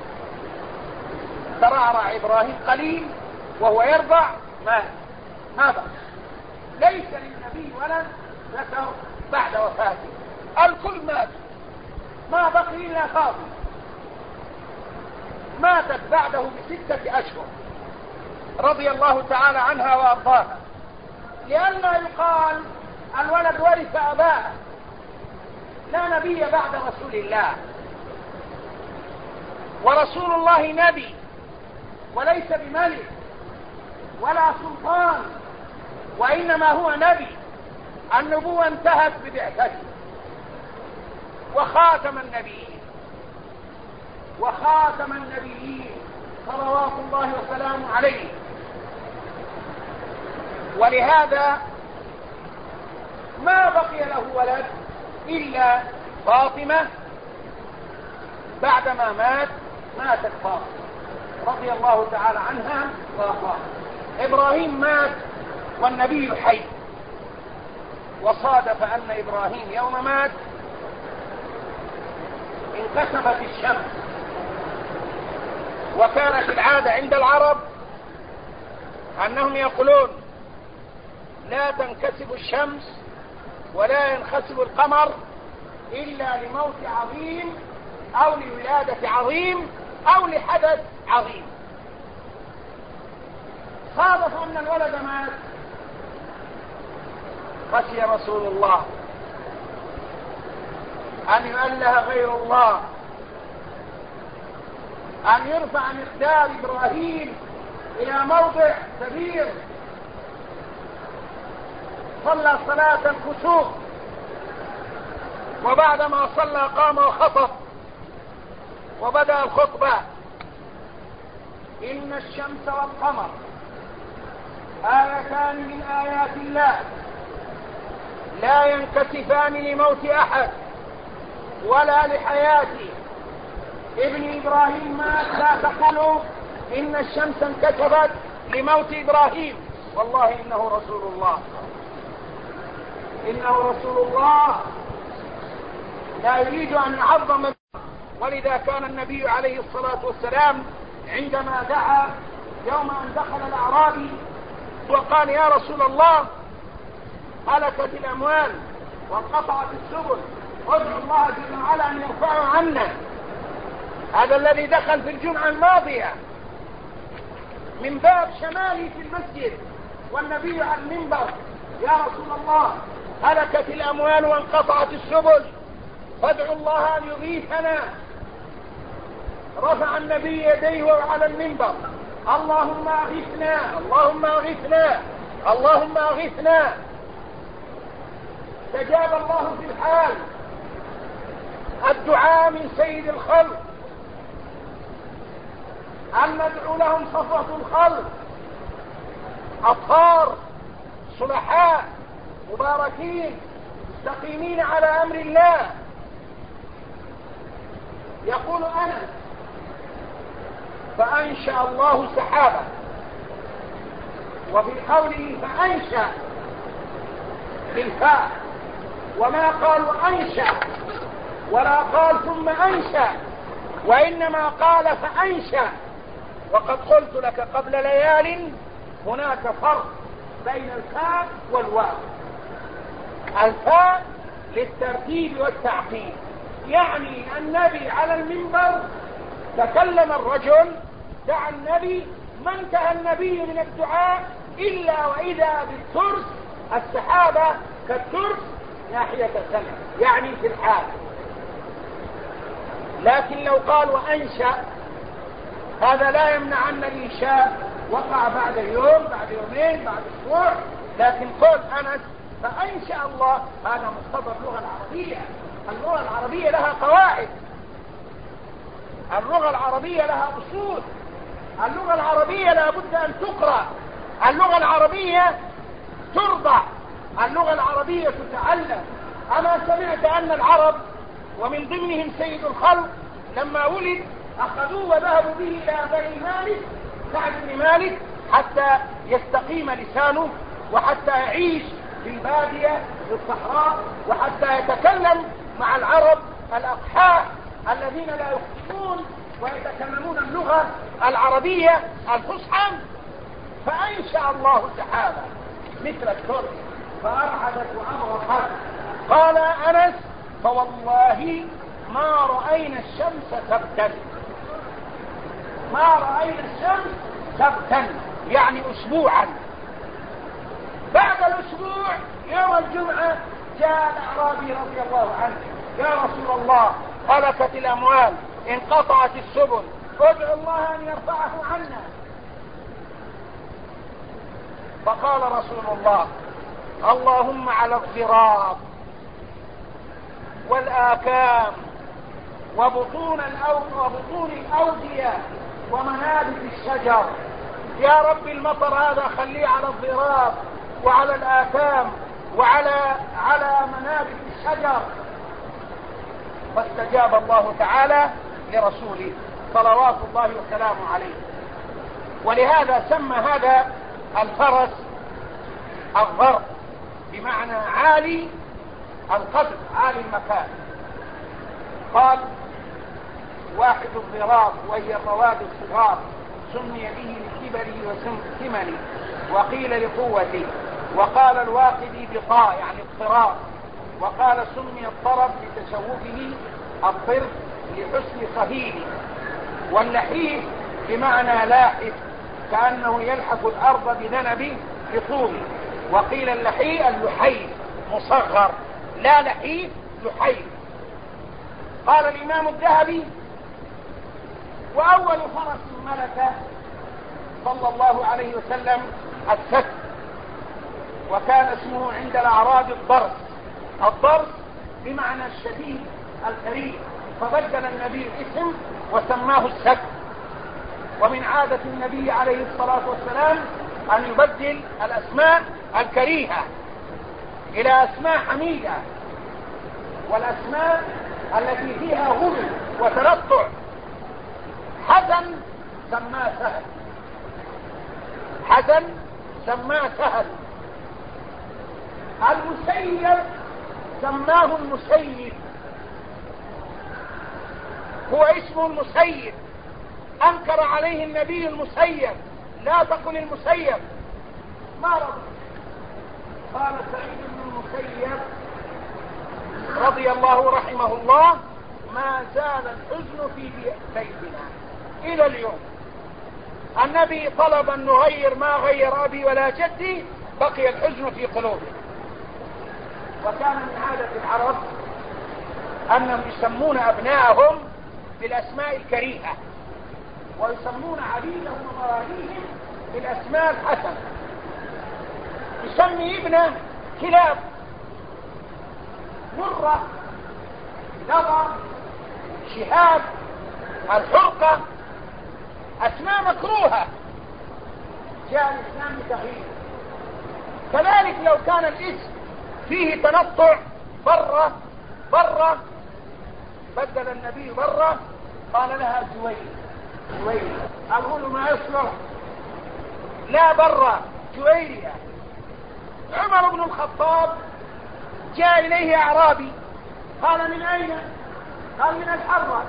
Speaker 1: ترعرع إبراهيم قليل وهو يرضع مات، ما بقى. ليس للنبي ولد ذكر بعد وفاته، الكل مات، ما بقي إلا فاطمة ماتت بعده بستة أشهر رضي الله تعالى عنها وأرضاها، لئلا يقال الولد ورث أباه. لا نبي بعد رسول الله، ورسول الله نبي وليس بملك ولا سلطان، وإنما هو نبي. النبوة انتهت ببعثته، وخاتم النبيين وخاتم النبيين صلوات الله وسلامه عليه. ولهذا ما بقي له ولد إلا فاطمة. بعدما مات ماتت فاطمة رضي الله تعالى عنها وأرضاها. إبراهيم مات والنبي حي، وصادف أن إبراهيم يوم مات انكسفت الشمس، وكانت العادة عند العرب أنهم يقولون لا تنكسف الشمس ولا ينخسف القمر إلا لموت عظيم أو لولادة عظيم أو لحدث عظيم. صادف أن الولد مات، خشي رسول الله أن يؤله غير الله، أن يرفع مقدار إبراهيم إلى موضع كبير. صلى صلاة الكسوف، وبعدما صلى قام وخطب وبدأ الخطبة: إن الشمس والقمر آيتان من آيات الله لا ينكسفان لموت أحد ولا لحياته. ابن إبراهيم مات، لا تقولوا إن الشمس انكسفت لموت إبراهيم، والله إنه رسول الله، إنه رسول الله لا يريد أن يعظم. ولذا كان النبي عليه الصلاة والسلام عندما دعا يوم أن دخل الأعرابي وقال: يا رسول الله، هلكت الأموال وانقطعت السبل، ادعو الله جل وعلا أن يرفعه عنا. هذا الذي دخل في الجمعة الماضية من باب شمالي في المسجد والنبي على المنبر: يا رسول الله، هلكت الأموال وانقطعت السبل، فادعوا الله أن يغيثنا. رفع النبي يديه وهو على المنبر: اللهم أغثنا، اللهم أغثنا، اللهم أغثنا. استجاب الله في الحال. الدعاء من سيد الخلق، أن ندعو لهم صفوة الخلق، أطهار صلحاء مباركين مستقيمين على أمر الله. يقول أنس: فأنشأ الله سحابا، وفي قوله فأنشأ بالفاء، وما قال وأنشأ ولا قال ثم أنشأ، وإنما قال فأنشأ. وقد قلت لك قبل ليال هناك فرق بين الفاء والواو. الفاء للترتيب والتعقيب، يعني النبي على المنبر تكلم الرجل، دعا النبي، ما انتهى النبي من الدعاء إلا وإذا بالترس، السحابة كالترس ناحية السماء، يعني في الحال. لكن لو قال وأنشأ، هذا لا يمنع أن الإنشاء وقع بعد يوم، بعد يومين، بعد أسبوع. لكن قول أنس فأنشأ الله، هذا مقتضى اللغة العربية. اللغة العربية لها قواعد، اللغة العربية لها أصول، اللغة العربية لا بد أن تقرأ، اللغة العربية ترضع، اللغة العربية تتعلم. أما سمعت أن العرب ومن ضمنهم سيد الخلق لما ولد أخذوه وذهبوا به إلى بني مالك، سعد بن مالك، حتى يستقيم لسانه وحتى يعيش في البادية في الصحراء، وحتى يتكلم مع العرب الأقحاء الذين لا يخطئون ويتكلمون اللغة العربية الفصحى. فأنشأ الله سحابا مثل الترس فأرعدت وأبرقت. قال أنس: فوالله ما رأينا الشمس سبتا، ما رأينا الشمس سبتا يعني أسبوعا. بعد الأسبوع يوم الجمعة جاء الأعرابي رضي الله عنه: يا رسول الله، هلكت الأموال، انقطعت السبل، ادعو الله أن يرفعه عنا. فقال رسول الله: اللهم على الضراب والآكام وبطون وبطون الأودية ومنابت الشجر. يا رب المطر هذا خليه على الضراب وعلى الآكام وعلى على منابت الشجر. فاستجاب الله تعالى لرسوله صلوات الله وسلامه عليه. ولهذا سمى هذا الفرس الضرب، بمعنى عالي القدر عالي المكان. قال: واحد الضراب وهي الرواد الصغار، سمي به لكبره وسمنه، وقيل لقوته. وقال الواقدي بطاء يعني اضطراب. وقال: سمي الطرب لتشوفه، الطرف لحسن صهيله. واللحيف بمعنى لاحف، كأنه يلحف الأرض بذنب لطوله. وقيل اللحي اللحيف مصغر، لا لحيف لحيف. قال الإمام الذهبي: وأول فرس ملك صلى الله عليه وسلم السك، وكان اسمه عند الأعراب الضرس. الضرس بمعنى الشديد الكريم، فبدل النبي الاسم وسماه السك. ومن عادة النبي عليه الصلاة والسلام أن يبدل الأسماء الكريهة إلى أسماء حميدة، والأسماء التي فيها غلو وتنطع. حزن سماه سهل، حزن سماه سهل. المسيب سماه المسيب، هو اسم المسيب. أنكر عليه النبي المسيب: لا تقل المسيب، ما رضي. قال سعيد بن المسيب رضي الله رحمه الله: ما زال الحزن في بيتنا إلى اليوم. النبي طلب أن نغير ما غير أبي ولا جدي، بقي الحزن في قلوبنا. وكان من عادة العرب أنهم يسمون أبناءهم بالأسماء الكريهة، ويسمون عبيدهم ومواليهم بالأسماء الحسنة. يسمي ابنه كلاب، مرة، لظى، شهاب، الحرقة، أسماء مكروهة. جاء الإسلام بتغيير. كذلك لو كان الاسم فيه تنطع، برة برة، بدل النبي برة قال لها جويل جويل. أقول ما يصلح، لا برة جويرية. عمر بن الخطاب جاء إليه أعرابي، قال: من أين؟ قال: من الحرة.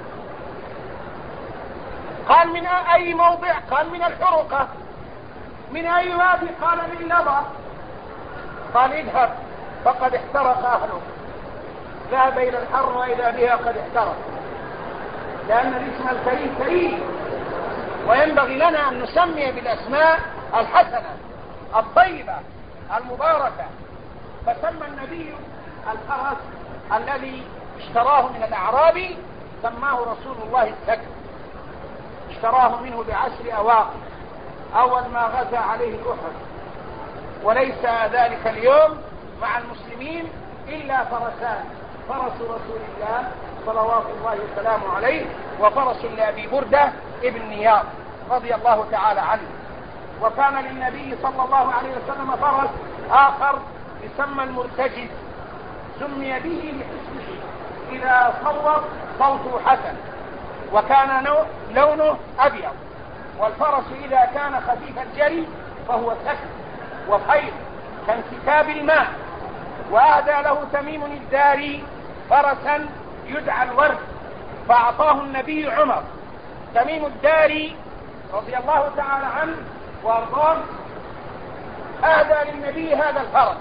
Speaker 1: قال: من أي موضع؟ قال: من الحرقة. من أي وادي؟ قال: من لظى. قال: اذهب فقد احترق أهله. ذهب إلى الحر وإذا بها قد احترق، لأن الاسم الكريم كريم. وينبغي لنا أن نسمي بالأسماء الحسنة الطيبة المباركة. فسمى النبي الفرس الذي اشتراه من الأعرابي، سماه رسول الله السك. اشتراه منه بعشر أواق أول ما غزا عليه أحد. وليس ذلك اليوم مع المسلمين إلا فرسان: فرس رسول الله صلوات الله وسلامه عليه، وفرس لأبي بردة ابن نياط رضي الله تعالى عنه. وكان للنبي صلى الله عليه وسلم فرس آخر يسمى المرتجز، سمي به لحسنه، إذا صوت صوته حسن، وكان لونه أبيض. والفرس إذا كان خفيف الجري فهو سكن وخير كانسكاب الماء. وأهدى له تميم الداري فرسا يدعى الورد، فأعطاه النبي عمر. تميم الداري رضي الله تعالى عنه وارضاه أهدى للنبي هذا الفرس.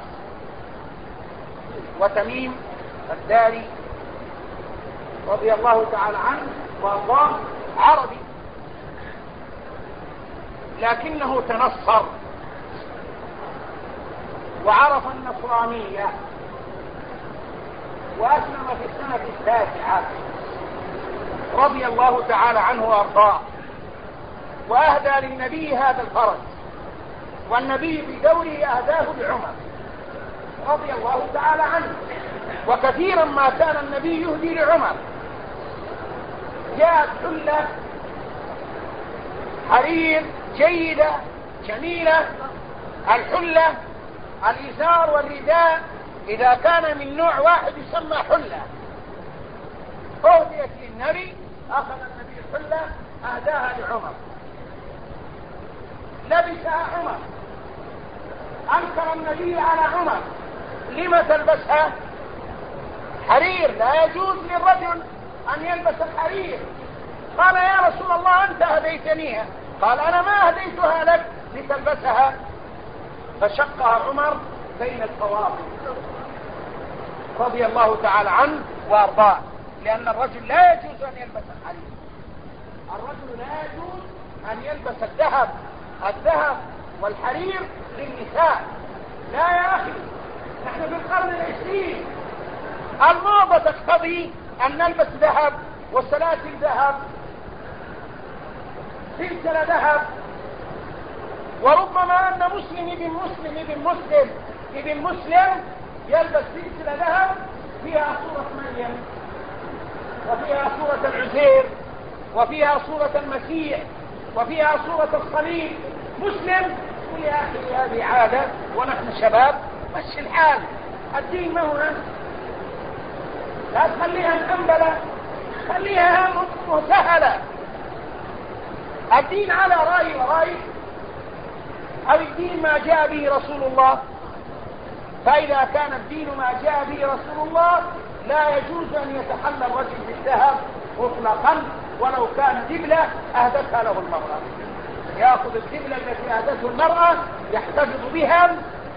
Speaker 1: وتميم الداري رضي الله تعالى عنه وارضاه عربي، لكنه تنصر وعرف النصرانية وأسلم في السنة التاسعة رضي الله تعالى عنه وارضاه، وأهدى للنبي هذا الفرس، والنبي بدوره أهداه لعمر رضي الله تعالى عنه. وكثيرا ما كان النبي يهدي لعمر. جاءت حلة حرير جيدة جميلة. الحلة الإزار والرداء إذا كان من نوع واحد يسمى حلة. أهديت للنبي، أخذ النبي الحلة أهداها لعمر، لبسها عمر. أنكر النبي على عمر: لما تلبسها؟ حرير، لا يجوز للرجل أن يلبس الحرير. قال: يا رسول الله أنت هديتنيها. قال: أنا ما هديتها لك لتلبسها. فشقها عمر بين القوافل رضي الله تعالى عنه وارضاه، لأن الرجل لا يجوز أن يلبس الحرير. الرجل لا يجوز أن يلبس الذهب. الذهب والحرير للنساء. لا يا أخي، نحن في القرن العشرين، الموضة تقتضي أن نلبس ذهب وسلاسل ذهب، سلسلة ذهب. وربما أن مسلم ابن مسلم ابن مسلم ابن مسلم يلبس سلسلة ذهب فيها صورة مريم، وفيها صورة العزير، وفيها صورة المسيح، وفيها صورة الصليب. مسلم يقول: يا أخي هذه عادة ونحن شباب، مشي الحال. الدين ما هنا، لا تخليها مأنبلة، خليها مسهلة. الدين على رأي ورأي، أو الدين ما جاء به رسول الله. فإذا كان الدين ما جاء به رسول الله لا يجوز أن يتحلى الرجل بالذهب مطلقا، ولو كان دبلة أهدتها له المرأة. يأخذ الدبلة التي أهدته المرأة يحتفظ بها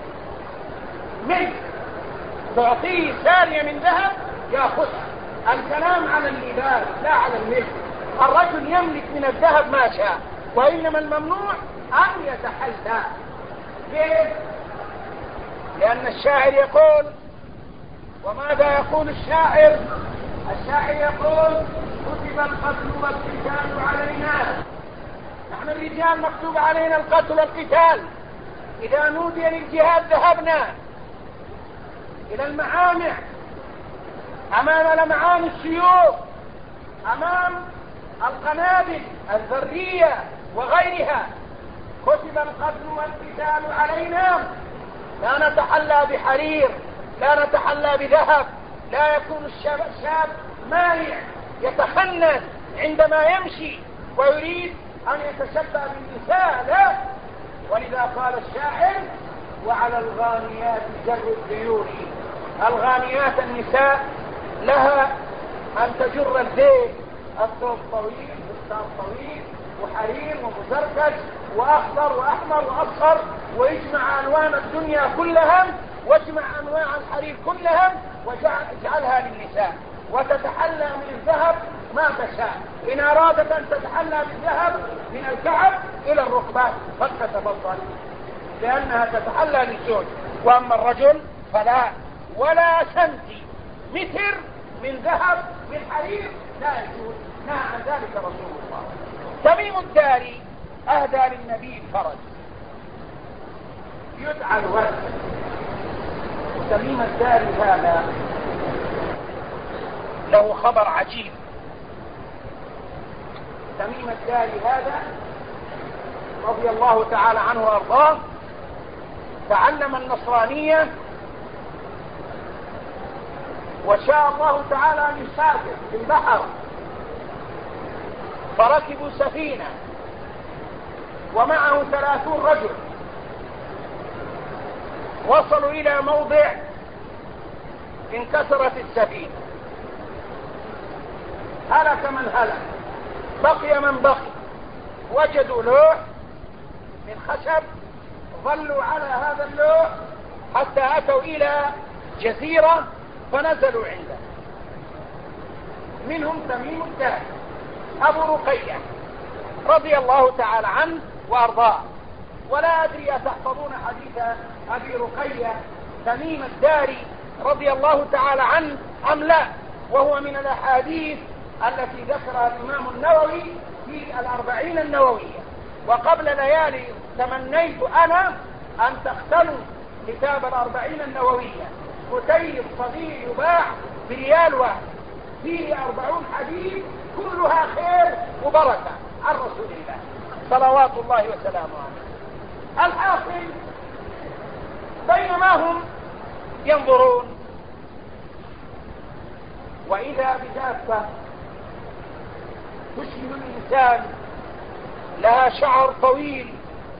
Speaker 1: منه، تعطيه سارية من ذهب يأخذها. الكلام على اللباس لا على الملك. الرجل يملك من الذهب ما شاء، وإنما الممنوع أن يتحلى. ليه؟ لأن الشاعر يقول، وماذا يقول الشاعر؟ الشاعر يقول: كتب القتل والقتال علينا. نحن الرجال مكتوب علينا القتل والقتال. إذا نودي للجهاد ذهبنا إلى المعامع، أمام لمعان السيوف، أمام القنابل الذرية وغيرها. كتب القتل والقتال علينا. لا نتحلى بحرير، لا نتحلى بذهب. لا يكون الشاب, الشاب مانع يتخنن عندما يمشي ويريد أن يتشبه بالنساء، لا. ولذا قال الشاعر: وعلى الغانيات جر الديون. الغانيات النساء لها أن تجر الذيل، الثوب طويل، فستان طويل وحرير ومزركش وأخضر وأحمر وأصفر، ويجمع ألوان الدنيا كلها، واجمع أنواع الحرير كلها واجعلها للنساء، وتتحلى من الذهب ما تشاء. إن أرادت أن تتحلى بالذهب من الكعب إلى الركبات فلتتفضل، لأنها تتحلى للزوج. وأما الرجل فلا، ولا سنتي متر من ذهب من حرير لا يجوز، نهى عن ذلك رسول الله. تميم الداري أهدى للنبي الفرج يدعى الورد. تميم الداري هذا له خبر عجيب. تميم الداري هذا رضي الله تعالى عنه وارضاه تعلم النصرانية، وشاء الله تعالى أن يسافر في البحر، فركبوا سفينة ومعه ثلاثون رجل، وصلوا إلى موضع انكسرت السفينة، هلك من هلك، بقي من بقي. وجدوا لوح من خشب، ظلوا على هذا اللوح حتى أتوا إلى جزيرة فنزلوا عنده. منهم تميم الداري أبو رقية رضي الله تعالى عنه وأرضاه. ولا أدري أتحفظون حديث أبي رقية تميم الداري رضي الله تعالى عنه أم لا؟ وهو من الأحاديث التي ذكرها الإمام النووي في الأربعين النووية. وقبل ليالي تمنيت أنا أن تختلوا كتاب الأربعين النووية، كتيب صغير يباع بريال واحد، فيه أربعون حديث كلها خير وبركة عن رسول الله صلوات الله وسلامه عليه. الحاصل بينما هم ينظرون وإذا بدابة تشبه الإنسان لها شعر طويل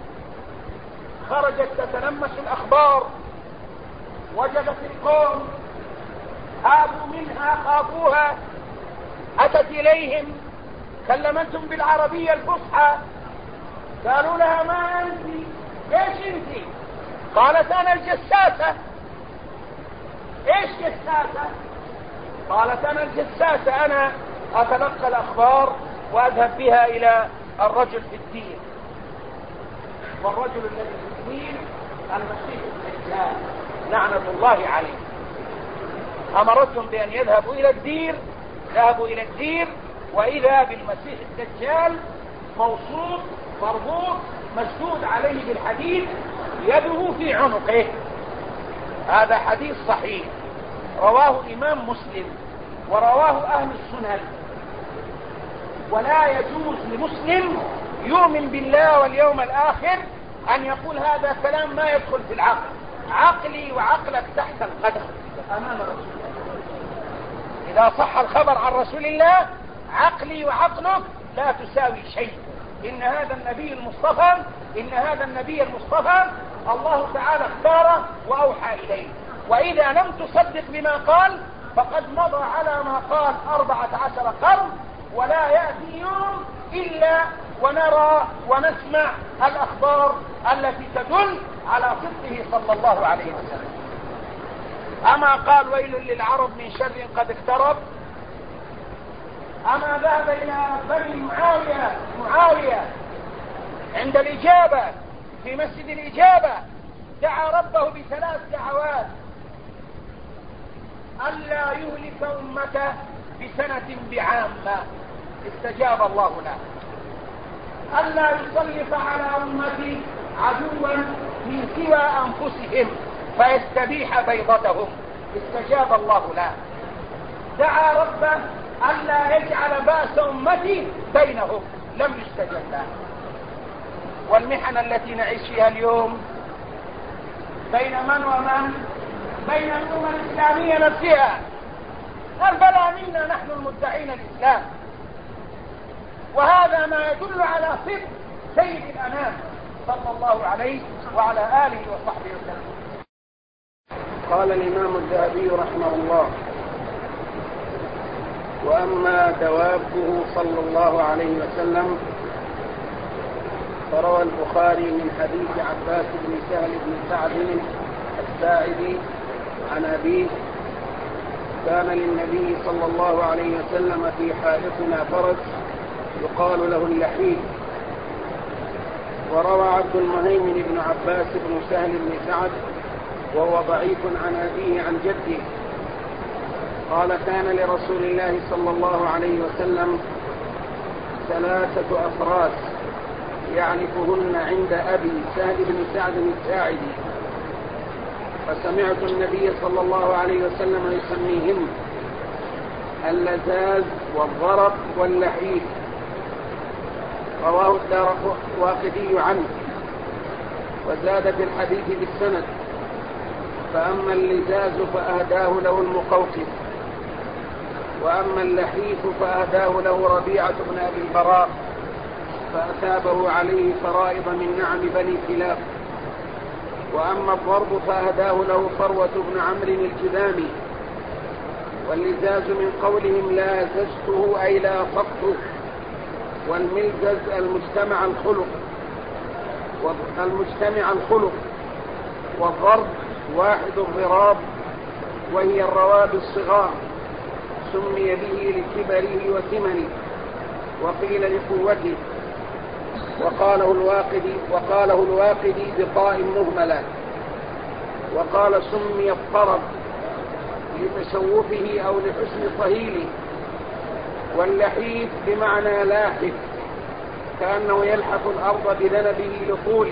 Speaker 1: خرجت تتلمس الأخبار، وجدت القوم هابوا منها خافوها، أتت إليهم كلمتهم بالعربية الفصحى، قالوا لها ما أنت؟ إيش أنت؟ قالت أنا الجساسة. إيش جساسة؟ قالت أنا الجساسة، أنا أتلقى الأخبار وأذهب بها إلى الرجل في الدين. والرجل الذي في الدين المسيح الدجال لعنة الله عليه. أمرتهم بأن يذهبوا إلى الدير، ذهبوا إلى الدير وإذا بالمسيح الدجال موصوف مربوط مسدود عليه بالحديد، يده في عنقه. هذا حديث صحيح رواه الإمام مسلم ورواه أهل السنن. ولا يجوز لمسلم يؤمن بالله واليوم الآخر أن يقول هذا كلام ما يدخل في العقل. عقلي وعقلك تحت القدم أمام رسول الله. إذا صح الخبر عن رسول الله عقلي وعقلك لا تساوي شيء. إن هذا النبي المصطفى إن هذا النبي المصطفى الله تعالى اختاره وأوحى إليه، وإذا لم تصدق بما قال فقد مضى على ما قال أربعة عشر قرن، ولا يأتي يوم إلا ونرى ونسمع الأخبار التي تدل على صدقه صلى الله عليه وسلم. أما قال ويل للعرب من شر قد اقترب، أما ذهب إلى بني معاوية معاوية عند الإجابة في مسجد الإجابة دعا ربه بثلاث دعوات: ألا يهلك أمته بسنة بعامة استجاب الله له، ألا يسلط على أمتي عدوا من سوى أنفسهم فيستبيح بيضتهم استجاب الله له. دعا ربه ألا يجعل بأس أمتي بينهم لم يستجب له. والمحن التي نعيش فيها اليوم بين من ومن؟ بين الأمة الإسلامية نفسها. البلاء منا نحن المدعين الإسلام، وهذا ما يدل على صدق سيد الأنام صلى الله عليه وعلى آله وصحبه وسلم.
Speaker 2: قال الإمام الذهبي رحمه الله: وأما دوابه صلى الله عليه وسلم فروى البخاري من حديث عباس بن سهل بن سعد الساعدي عن أبيه: كان للنبي صلى الله عليه وسلم في حائطنا فرس يقال له اللحيد. وروى عبد المهيمن بن عباس بن سهل بن سعد وهو ضعيف عن أبيه عن جده قال: كان لرسول الله صلى الله عليه وسلم ثلاثة أفراس يعرفهن عند أبي سهل بن سعد الساعدي، فسمعت النبي صلى الله عليه وسلم يسميهن اللزاز والضرب واللحيد. رواه الدارقطني عنه وزاد في الحديث بالسند: فأما اللزاز فأهداه له المقوقس، وأما اللحيف فأهداه له ربيعة بن أبي البراء فأثابه عليه فرائض من نعم بني كلاب.
Speaker 1: وأما الضرب فأهداه له فروة بن عمرو الجذامي. واللزاز من قولهم لاززته أي لاصقته، والملزز المجتمع الخلق المجتمع الخلق والضرب واحد الضراب، وهي الرواب الصغار، سمي به لكبره وثمنه، وقيل لقوته. وقاله الواقدي وقاله الواقدي بطاء مهملة، وقال سمي الطرب لتشوفه أو لحسن صهيله. واللحيف بمعنى لاحف، كأنه يلحف الأرض بذنبه لطوله.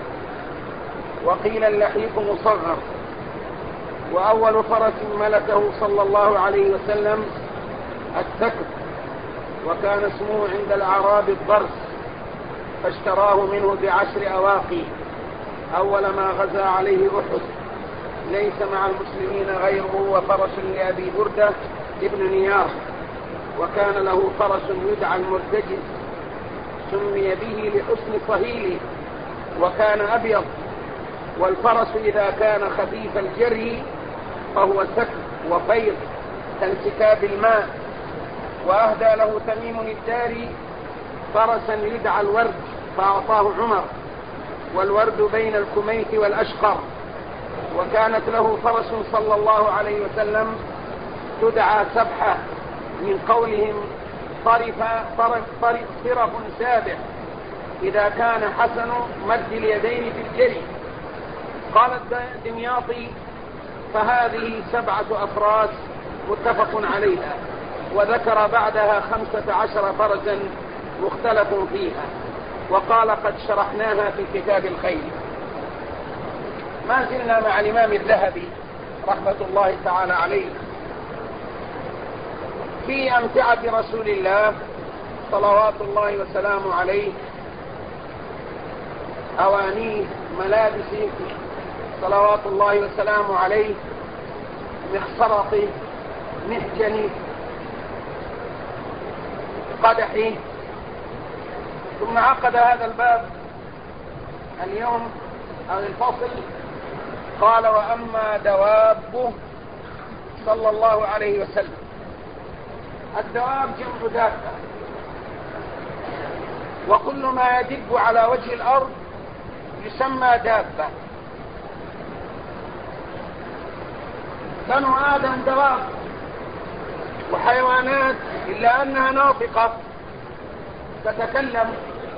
Speaker 1: وقيل اللحيف مصغر. وأول فرس ملكه صلى الله عليه وسلم التكب، وكان اسمه عند الأعراب الضرس، فاشتراه منه بعشر أواقي أول ما غزا عليه أحد. ليس مع المسلمين غيره، وفرس لأبي بردة ابن نيار، وكان له فرس يدعى المرتجز، سمي به لحسن صهيله، وكان أبيض. والفرس إذا كان خفيف الجري فهو سكب وفيض كانسكاب الماء. وأهدى له تميم الداري فرسا يدعى الورد، فأعطاه عمر، والورد بين الكميت والأشقر. وكانت له فرس صلى الله عليه وسلم تدعى سبحة، من قولهم طرف طرف طرف صرف سابح، إذا كان حسن مد اليدين في الجري. قال الدمياطي فهذه سبعة أفراس متفق عليها، وذكر بعدها خمسة عشر فرسا مختلف فيها، وقال قد شرحناها في كتاب الخيل. ما زلنا مع الإمام الذهبي رحمة الله تعالى عليه في أمتعة رسول الله صلوات الله وسلامه عليه، أوانيه، ملابسه صلوات الله وسلامه عليه، مخصرته، محجنه، قدحه. ثم عقد هذا الباب اليوم أو الفصل، قال وأما دوابه صلى الله عليه وسلم. الدواب جمع دابة، وكل ما يدب على وجه الأرض يسمى دابة. بنو آدم دواب وحيوانات، إلا أنها ناطقة تتكلم.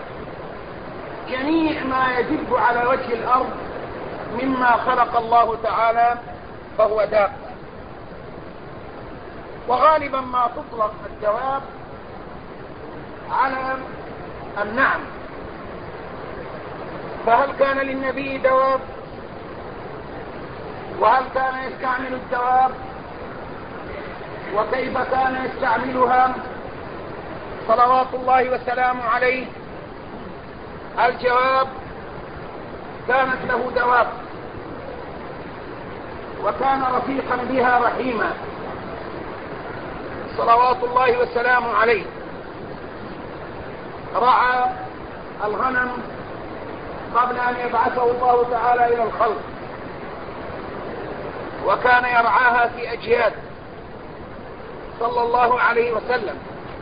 Speaker 1: جميع ما يدب على وجه الأرض مما خلق الله تعالى فهو دابة. وغالبا ما تطلق الدواب على النعم. فهل كان للنبي دواب؟ وهل كان يستعمل الدواب؟ وكيف كان يستعملها صلوات الله وسلامه عليه؟ الجواب كانت له دواب، وكان رفيقا بها رحيما صلوات الله وسلامه عليه. رعى الغنم قبل أن يبعثه الله تعالى إلى الخلق، وكان يرعاها في أجياد صلى الله عليه وسلم.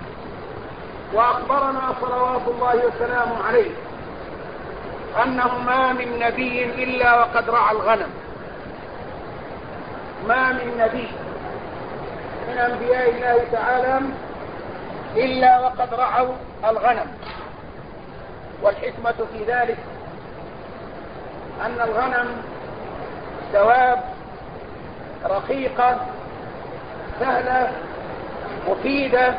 Speaker 1: وأخبرنا صلوات الله وسلامه عليه أنه ما من نبي إلا وقد رعى الغنم. ما من نبي من أنبياء الله تعالى إلا وقد رعوا الغنم. والحكمة في ذلك أن الغنم دواب رقيقة سهلة مفيدة،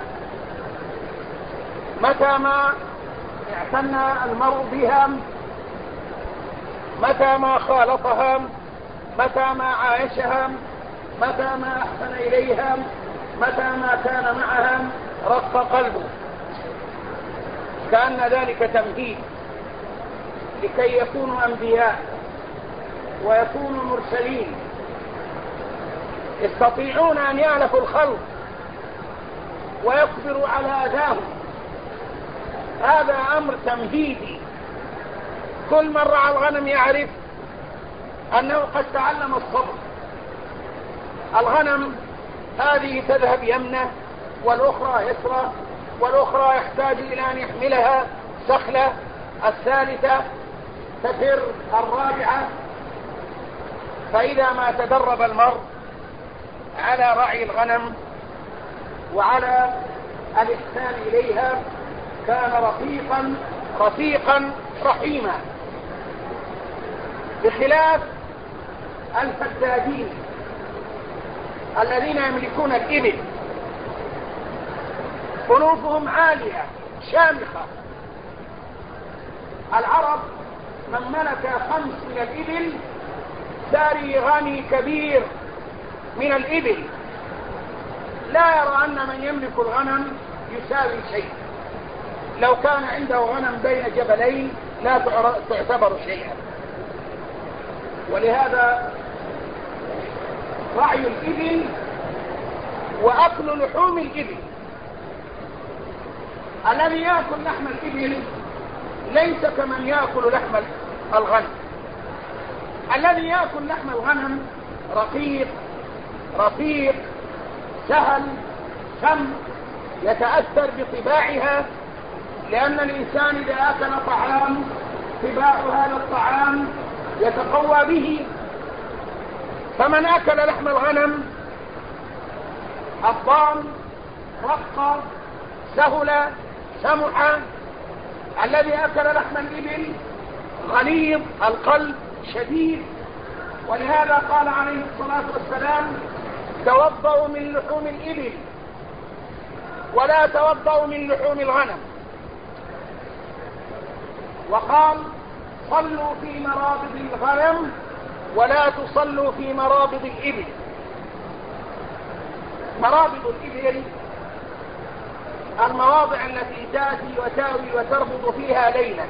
Speaker 1: متى ما اعتنى المرء بها، متى ما خالطها، متى ما عايشها، متى ما أحسن إليها، متى ما كان معها، رق قلبه. كأن ذلك تمهيد لكي يكونوا أنبياء ويكونوا مرسلين، يستطيعون أن يألفوا الخلق ويصبروا على أذاهم. هذا أمر تمهيدي. كل من رعى الغنم يعرف أنه قد تعلم الصبر. الغنم هذه تذهب يمنة والأخرى يسرى، والأخرى يحتاج إلى أن يحملها سخلة، الثالثة تفر، الرابعة. فإذا ما تدرب المرء على رعي الغنم وعلى الإحسان إليها كان رفيقا رفيقا رحيما، بخلاف الفدادين الذين يملكون الإبل، أنوفهم عالية شامخة. العرب من ملك خمس من الإبل ساري غني كبير من الإبل، لا يرى أن من يملك الغنم يساوي شيء. لو كان عنده غنم بين جبلين لا تعتبر شيئا. ولهذا رعي الإبل وأكل لحوم الإبل، الذي يأكل لحم الإبل ليس كمن يأكل لحم الغنم. الذي يأكل لحم الغنم رقيق رفيق سهل سم، يتأثر بطباعها، لأن الإنسان إذا أكل طعام طباع هذا الطعام يتقوى به. فمن أكل لحم الغنم الضام رق سهل سمح. الذي أكل لحم الإبل غليظ القلب شديد. ولهذا قال عليه الصلاة والسلام: توضؤوا من لحوم الإبل ولا توضؤوا من لحوم الغنم. وقال: صلوا في مرابض الغنم ولا تصلوا في مرابض الإبل. مرابض الإبل المواضع التي تأتي وتاوي وتربط فيها ليلا.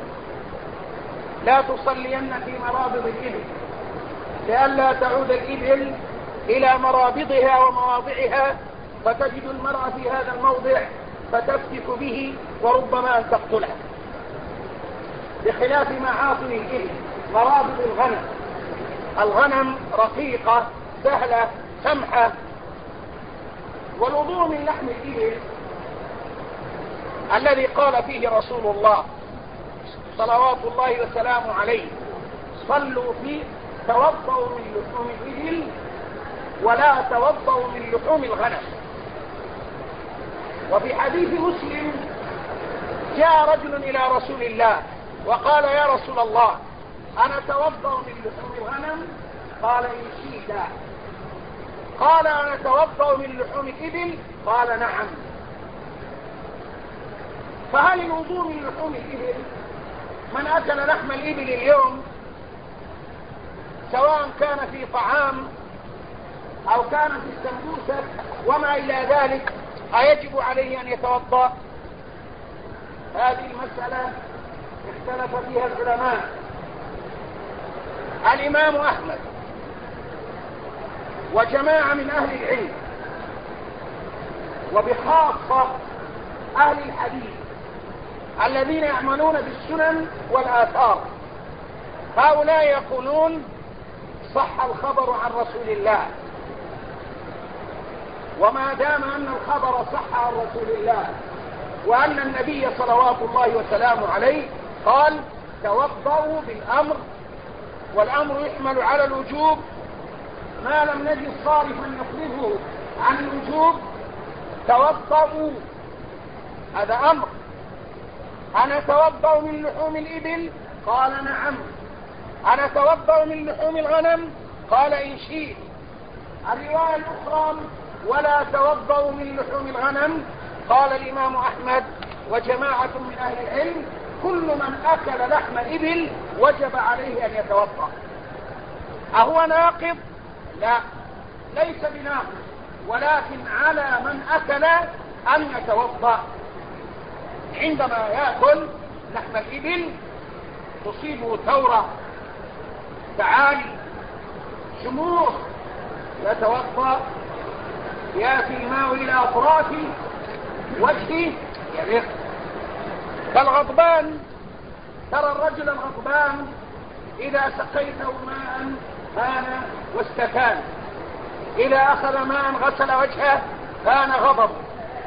Speaker 1: لا تصلين في مرابض الإبل لئلا تعود الإبل إلى مرابضها ومواضعها فتجد المرأة في هذا الموضع فتفتك به وربما أن تقتلها، بخلاف معاصم الإبل. مرابض الغنم، الغنم رقيقة سهلة سمحة. والوضوء من لحم الإبل الذي قال فيه رسول الله صلوات الله وسلامه عليه: صلوا في توضؤوا من لحوم الإبل ولا توضؤوا من لحوم الغنم. وفي حديث مسلم: جاء رجل إلى رسول الله وقال: يا رسول الله، أنا توضأ من لحوم الغنم؟ قال: إن شئت. قال: أنا توضأ من لحوم الإبل؟ قال: نعم. فهل الوضوء من لحوم الإبل؟ من أكل لحم الإبل اليوم سواء كان في طعام أو كان في السمبوسة وما إلى ذلك أيجب عليه أن يتوضأ؟ هذه المسألة اختلف فيها العلماء. الإمام أحمد وجماعة من أهل العلم وبخاصة أهل الحديث الذين يعملون بالسنن والآثار، هؤلاء يقولون: صح الخبر عن رسول الله، وما دام أن الخبر صح عن رسول الله وأن النبي صلوات الله وسلامه عليه قال: توضؤوا بالأمر، والأمر يحمل على الوجوب ما لم نجد صارفا يصرفه عن الوجوب، توضؤوا، هذا أمر. أنا توضأ من لحوم الإبل؟ قال: نعم. أنا توضأ من لحوم الغنم؟ قال: إن شئت. الرواية الأخرى: ولا توضأ من لحوم الغنم. قال الإمام أحمد وجماعة من أهل العلم: كل من أكل لحم إبل وجب عليه أن يتوضأ. أهو ناقض؟ لا، ليس بناقض، ولكن على من أكل أن يتوضأ. عندما يأكل لحم الإبل تصيبه ثورة، تعالي، شموخ، يتوضأ، يأتي الماء إلى أطراف وجهه يرق. فالغضبان، ترى الرجل الغضبان إذا سقيته ماء هان واستكان، إذا أخذ ماء غسل وجهه كان غضبه.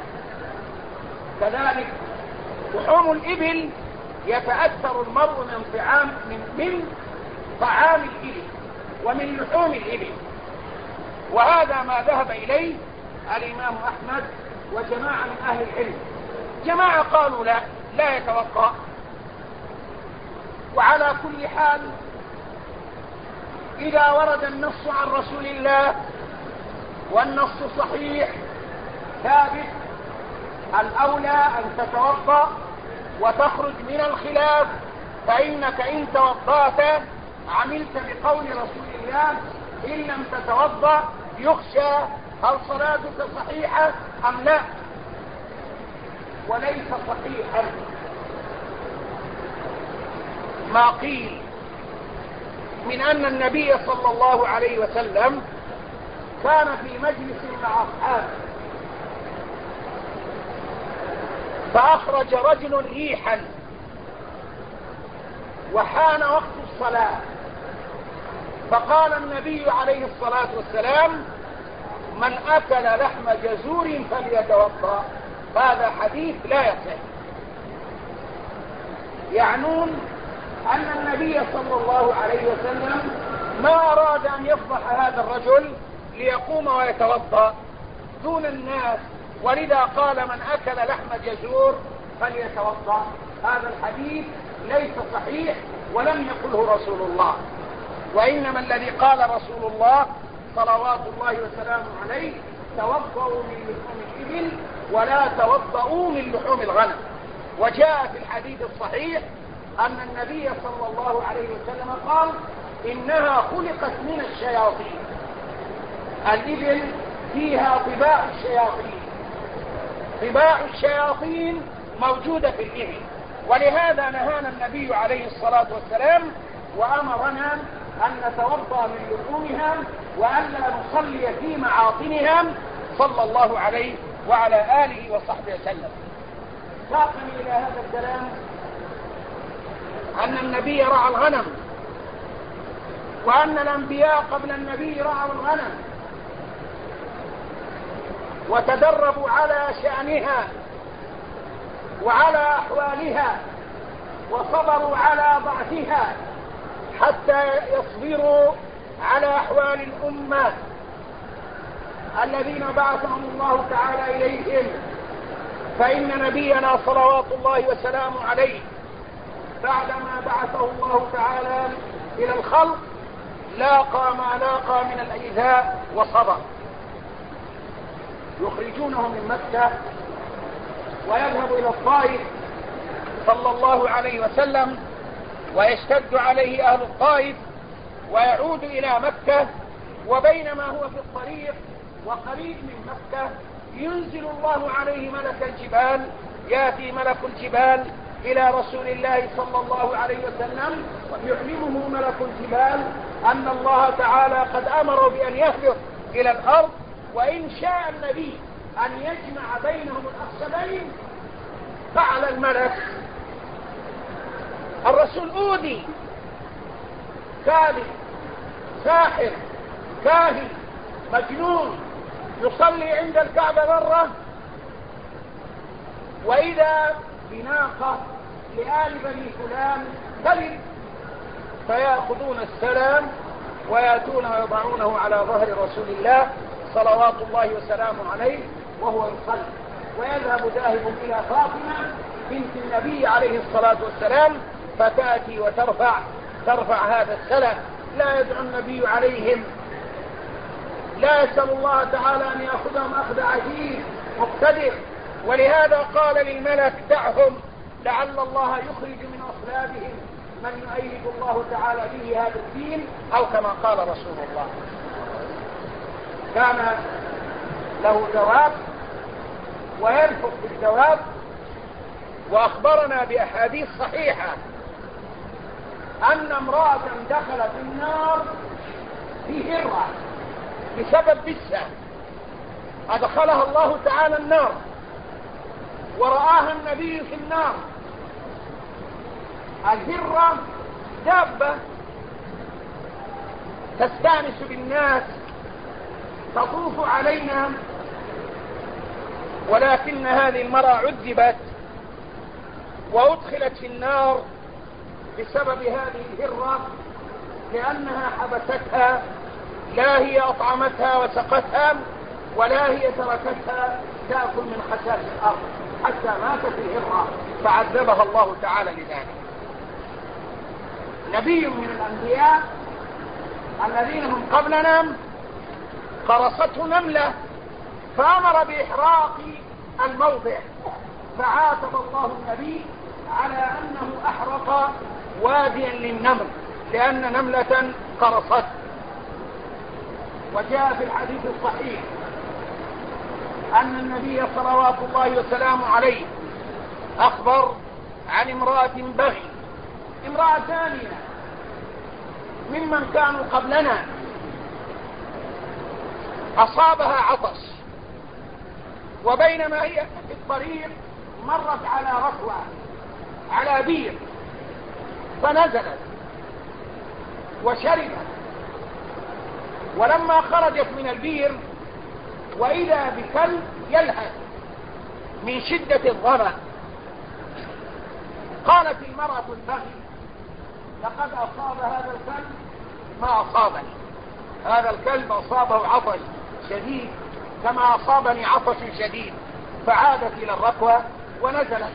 Speaker 1: كذلك لحوم الإبل يتأثر المرء من طعام من, من طعام الإبل ومن لحوم الإبل، وهذا ما ذهب إليه الإمام أحمد وجماعة من أهل العلم. جماعة قالوا لا لا يتوقع. وعلى كل حال إذا ورد النص عن رسول الله والنص صحيح ثابت، الأولى أن تتوضأ وتخرج من الخلاف، فإنك إن توضأت عملت بقول رسول الله، إن لم تتوضأ يخشى هل صلاتك صحيحة أم لا. وليس صحيحا ما قيل من أن النبي صلى الله عليه وسلم كان في مجلس مع أصحابه فأخرج رجل ريحا وحان وقت الصلاة، فقال النبي عليه الصلاة والسلام: من أكل لحم جزور فليتوضأ. هذا حديث لا يصح. يعنون أن النبي صلى الله عليه وسلم ما أراد أن يفضح هذا الرجل ليقوم ويتوضأ دون الناس، ولذا قال: من أكل لحم جزور فليتوضأ. هذا الحديث ليس صحيح ولم يقله رسول الله، وإنما الذي قال رسول الله صلوات الله وسلامه عليه: توضأوا من لحوم الإبل ولا توضأوا من لحوم الغنم. وجاء في الحديث الصحيح أن النبي صلى الله عليه وسلم قال: إنها خلقت من الشياطين. الإبل فيها طباع الشياطين، طباع الشياطين موجودة في الإبل، ولهذا نهانا النبي عليه الصلاة والسلام وأمرنا أن نتوضأ من لحومها وألا نصلي في معاطنها صلى الله عليه وعلى آله وصحبه وسلم. ساقني إلى هذا الكلام أن النبي رعى الغنم، وأن الأنبياء قبل النبي رعوا الغنم وتدربوا على شأنها وعلى أحوالها وصبروا على ضعفها حتى يصبروا على أحوال الأمة الذين بعثهم الله تعالى إليهم. فإن نبينا صلوات الله وسلامه عليه بعدما بعثه الله تعالى إلى الخلق لاقى ما لاقى من الإيذاء وصبر. يخرجونه من مكة ويذهب إلى الطائف صلى الله عليه وسلم، ويشتد عليه أهل الطائف ويعود إلى مكة، وبينما هو في الطريق وقريب من مكة ينزل الله عليه ملك الجبال. يأتي ملك الجبال إلى رسول الله صلى الله عليه وسلم ويعلمه ملك الجبال أن الله تعالى قد أمر بأن يهبط إلى الأرض، وإن شاء النبي أن يجمع بينهم الأخشبين فعل الملك. الرسول أودي كاذب ساحر كاهن مجنون يصلي عند الكعبة مرة، وإذا بناقة لآل بني فلان تلد فيأخذون السلام ويأتون ويضعونه على ظهر رسول الله صلوات الله وسلامه عليه وهو يصلي، ويذهب ذاهب إلى فاطمة بنت النبي عليه الصلاة والسلام فتأتي وترفع ترفع هذا السلام. لا يدعو النبي عليهم، لا يسأل الله تعالى أن يأخذهم أخذ عزيز مقتدر، ولهذا قال للملك: دعهم لعل الله يخرج من أصلابهم من يؤيد الله تعالى به هذا الدين، أو كما قال رسول الله. كان له دواب وينفق بالدواب، وأخبرنا بأحاديث صحيحة أن امرأة دخلت النار في هرة بسبب بسة، أدخلها الله تعالى النار ورآها النبي في النار. الهرة دابة تستانس بالناس، تطوف علينا، ولكن هذه المرأة عذبت وأدخلت في النار بسبب هذه الهرة، لأنها حبستها، لا هي أطعمتها وسقتها، ولا هي تركتها تأكل من خشاش الأرض حتى ماتت الهرة، فعذبها الله تعالى لذلك. نبي من الأنبياء الذين هم قبلنا قرصته نملة فأمر بإحراق الموضع، فعاتب الله النبي على أنه أحرق واديا للنمل لأن نملة قرصته. وجاء في الحديث الصحيح أن النبي صلوات الله وسلامه عليه أخبر عن امرأة بغي، امرأة ثانية ممن كانوا قبلنا، أصابها عطش، وبينما هي في الطريق مرت على ركوة على بير، فنزلت وشربت، ولما خرجت من البير وإذا بكلب يلهث من شدة الظمأ. قالت المرأة البغي: لقد أصاب هذا الكلب ما أصابني، هذا الكلب أصابه عطش شديد كما أصابني عطش شديد. فعادت إلى الركوة ونزلت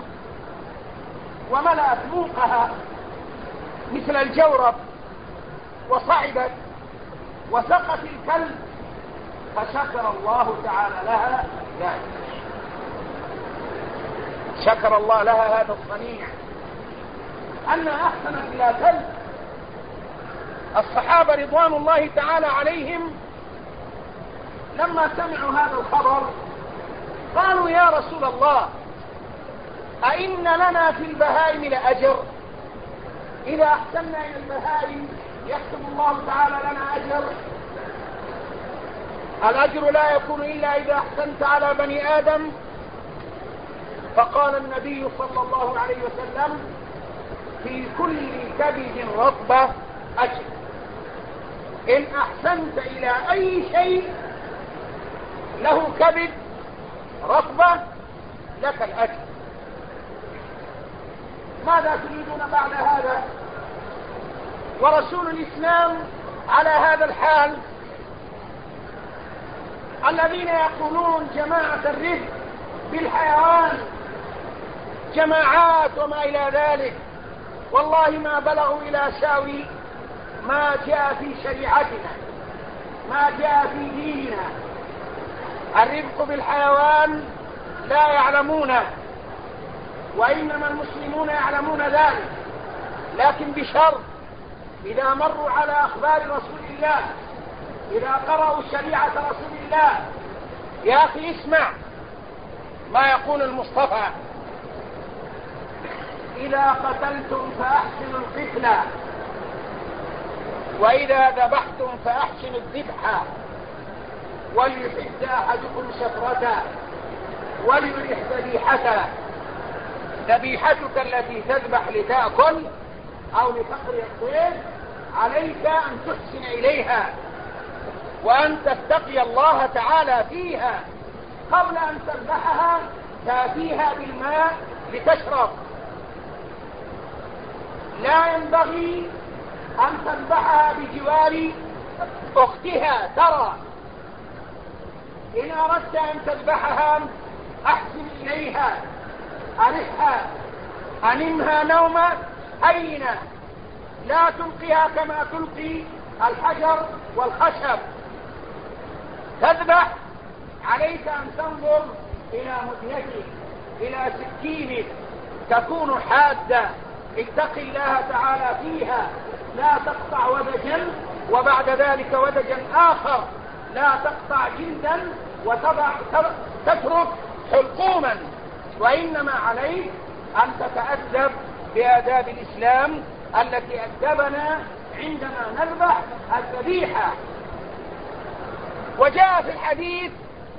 Speaker 1: وملأت موقها مثل الجورب وصعدت وسقت الكلب، فشكر الله تعالى لها ذلك، شكر الله لها هذا الصنيع أنها أحسنت إلى كلب. الصحابة رضوان الله تعالى عليهم لما سمعوا هذا الخبر قالوا: يا رسول الله، أئن لنا في البهائم لأجر؟ إذا أحسننا إلى البهائم يكتب الله تعالى لنا أجر؟ الأجر لا يكون إلا إذا أحسنت على بني آدم. فقال النبي صلى الله عليه وسلم: في كل كبد رطبة أجر. إن أحسنت إلى أي شيء له كبد رطبة لك الأجر. ماذا تريدون بعد هذا؟ ورسول الإسلام على هذا الحال. الذين يقولون جماعة الرفق بالحيوان جماعات وما إلى ذلك، والله ما بلغوا إلى ساوي ما جاء في شريعتنا، ما جاء في ديننا. الرفق بالحيوان لا يعلمونه، وإنما المسلمون يعلمون ذلك، لكن بشرط: إذا مروا على أخبار رسول الله، إذا قرأوا شريعة رسول الله. يا أخي اسمع ما يقول المصطفى: إذا قتلتم فأحسنوا القتلى، وإذا ذبحتم فأحسنوا الذبح، وليحد أحدكم شفرته وليرح ذبيحته. ذبيحتك التي تذبح لتأكل أو لتقري الصيد عليك أن تحسن إليها، وأن تتقي الله تعالى فيها. قبل أن تذبحها تأتيها بالماء لتشرب. لا ينبغي أن تذبحها بجوار أختها ترى. إن أردت أن تذبحها أحسن إليها، أرحها، أنمها نومة هينة، لا تلقيها كما تلقي الحجر والخشب. تذبح عليك أن تنظر إلى مديتك، إلى سكينك، تكون حادة. اتق الله تعالى فيها، لا تقطع ودجا وبعد ذلك ودجا آخر، لا تقطع جلدا وتضع تترك حلقوما، وإنما عليك أن تتأدب بآداب الإسلام التي أدبنا عندما نذبح الذبيحة. وجاء في الحديث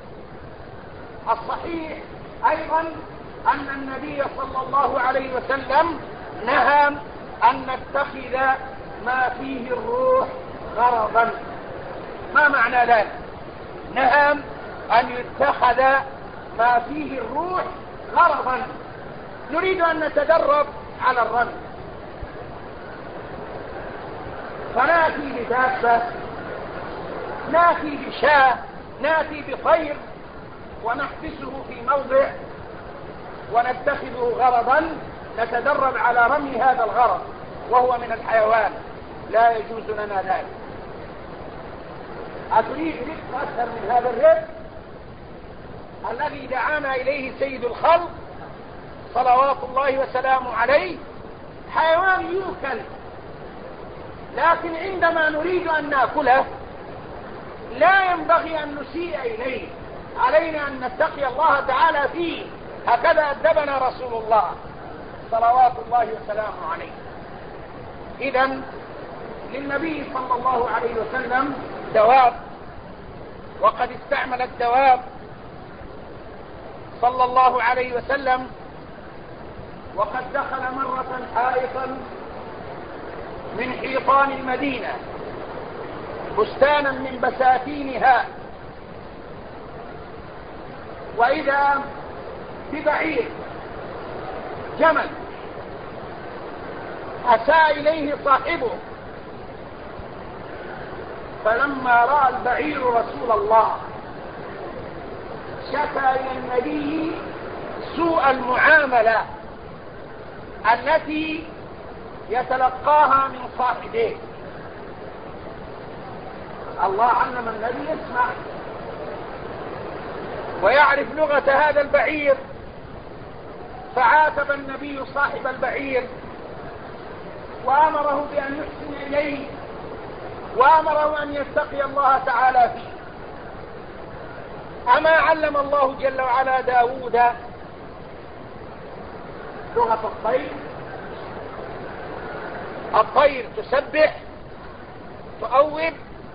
Speaker 1: الصحيح أيضا أن النبي صلى الله عليه وسلم نهى أن نتخذ ما فيه الروح غرضا. ما معنى ذلك؟ نعم، أن يتخذ ما فيه الروح غرضا. نريد أن نتدرب على الرمي، فنأتي بدابة، نأتي بشاة، نأتي بطير ونحبسه في موضع ونتخذه غرضا نتدرب على رمي هذا الغرض، وهو من الحيوان، لا يجوز لنا ذلك. أتريد رزق أكثر من هذا الرزق الذي دعانا إليه سيد الخلق صلوات الله وسلامه عليه؟ حيوان يؤكل، لكن عندما نريد أن نأكله لا ينبغي أن نسيء إليه، علينا أن نتقي الله تعالى فيه. هكذا أدبنا رسول الله صلوات الله وسلامه عليه. إذن للنبي صلى الله عليه وسلم دواب، وقد استعمل الدواب صلى الله عليه وسلم، وقد دخل مرة حائطا من حيطان المدينة، بستانا من بساتينها، وإذا ببعير جمل أساء إليه صاحبه، فلما رأى البعير رسول الله شكى إلى النبي سوء المعاملة التي يتلقاها من صاحبه. الله علم النبي يسمع ويعرف لغة هذا البعير، فعاتب النبي صاحب البعير وأمره بأن يحسن إليه، وأمره أن يتقي الله تعالى فيه. أما علم الله جل وعلا داود لغة الطير؟ الطير تسبح تؤوب.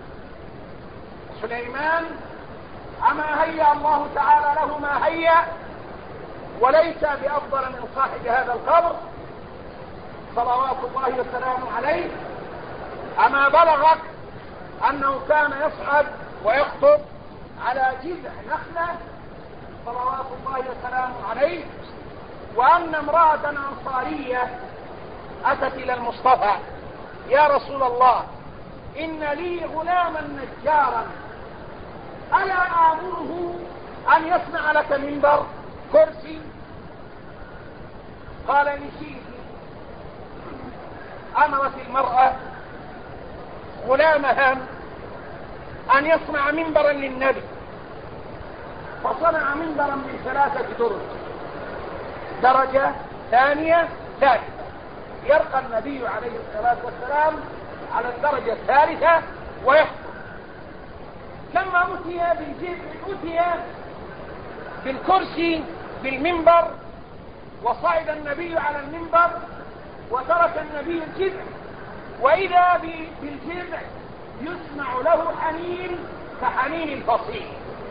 Speaker 1: سليمان أما هيأ الله تعالى له ما هيأ، وليس بأفضل من صاحب هذا القبر صلوات الله وسلامه عليه. أما بلغك أنه كان يصعد ويخطب على جذع نخلة صلوات الله وسلامه عليه، وأن امرأة أنصارية أتت إلى المصطفى: يا رسول الله، إن لي غلاما نجارا، ألا آمره أن يصنع لك منبر كرسي؟ قال: نسيت. أمرت المرأة غلامها أن يصنع منبرا للنبي، فصنع منبرا من ثلاثة درج، درجة ثانية ثالثة، يرقى النبي عليه الصلاة والسلام على الدرجة الثالثة ويخطب. لما أتي بالجذع أتي بالكرسي بالمنبر، وصعد النبي على المنبر وترك النبي الجذع، وإذا بالجذع يسمع له حنين كحنين الفصيل،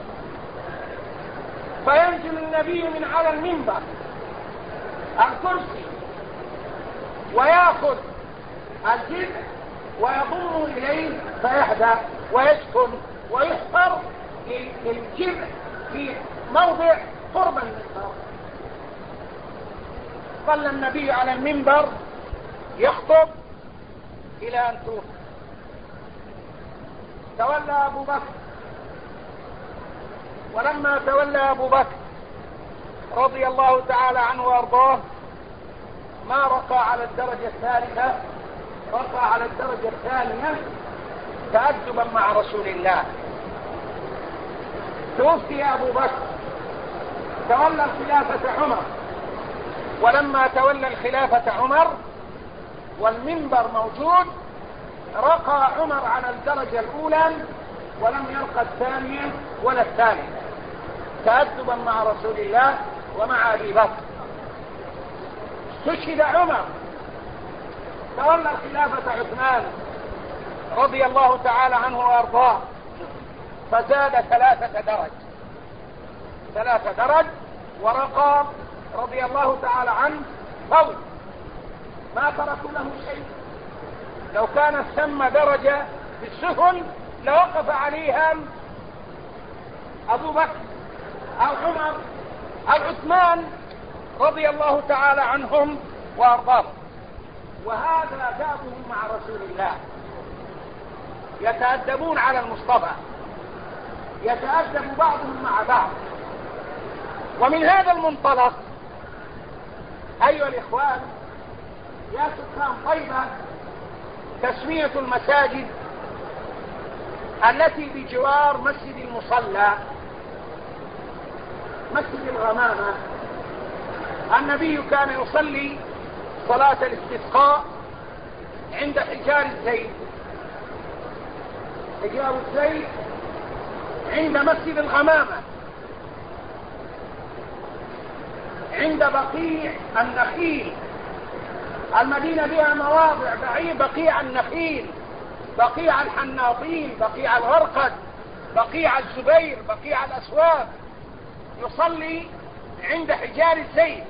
Speaker 1: فينزل النبي من على المنبر الكرسي ويأخذ الجذع ويضم إليه فيهدى ويسكن ويحفر للجذع في موضع قرب المنبر. ظل النبي على المنبر يخطب إلى أن توفي. تولى أبو بكر، ولما تولى أبو بكر رضي الله تعالى عنه وأرضاه ما رقى على الدرجة الثالثة، رقى على الدرجة الثانية تأدبا مع رسول الله. توفي أبو بكر، تولى الخلافة عمر، ولما تولى الخلافة عمر والمنبر موجود رقى عمر على الدرجة الأولى ولم يرقى الثانية ولا الثالثة، تأدبا مع رسول الله ومع أبي بكر. استشهد عمر، تولى الخلافة عثمان رضي الله تعالى عنه وأرضاه، فزاد ثلاثة درج ثلاثة درج ورقى رضي الله تعالى عنه فوق، ما تركوا له شيء. لو كانت ثم درجة
Speaker 2: في السفن لوقف عليها أبو بكر أو عمر أو عثمان رضي الله تعالى عنهم وأرضاهم. وهذا دابهم مع رسول الله، يتأدبون على المصطفى، يتأدب بعضهم مع بعض. ومن هذا المنطلق أيها الإخوان، يا سكان طيبة، تسمية المساجد التي بجوار مسجد المصلى مسجد الغمامة، النبي كان يصلي صلاة الاستسقاء عند حجار الزيت. حجار الزيت عند مسجد الغمامة، عند بقيع النخيل. المدينة بها مواضع بعيد، بقيع النخيل، بقيع الحناطين، بقيع الغرقد، بقيع الزبير، بقيع الأسواق. يصلي عند حجار الزيت.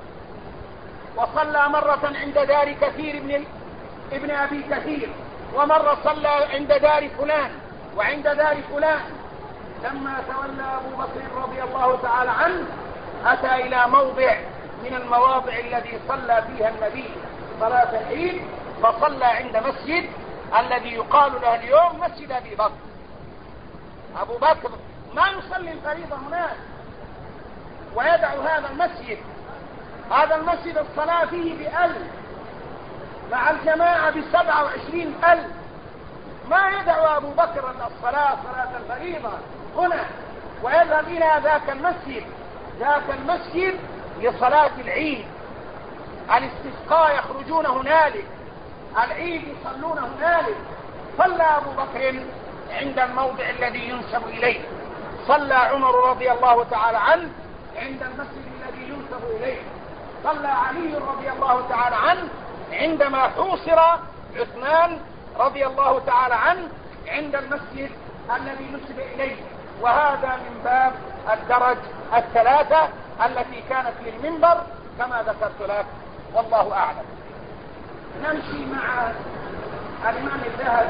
Speaker 2: وصلى مرة عند دار كثير بن ابن أبي كثير، ومرة صلى عند دار فلان وعند دار فلان. لما تولى أبو بكر رضي الله تعالى عنه أتى إلى موضع من المواضع الذي صلى فيها النبي صلاة العيد، فصلى عند مسجد الذي يقال له اليوم مسجد أبي بكر. أبو بكر ما يصلي الفريضة هناك ويدع هذا المسجد. هذا المسجد الصلاة فيه بألف، مع الجماعة بسبعة وعشرين ألف. ما يدع أبو بكر الصلاة صلاة الفريضة هنا ويذهب إلى ذاك المسجد. ذاك المسجد لصلاة العيد، الاستسقاء يخرجون هنالك، العيد يصلون هنالك. صلى أبو بكر عند الموضع الذي ينسب إليه، صلى عمر رضي الله تعالى عنه عند المسجد الذي ينسب إليه، صلى علي رضي الله تعالى عنه عندما حوصر عثمان رضي الله تعالى عنه عند المسجد الذي نسب إليه. وهذا من باب الدرج الثلاثة التي كانت للمنبر كما ذكرت لك، والله أعلم. نمشي مع الإمام الذهبي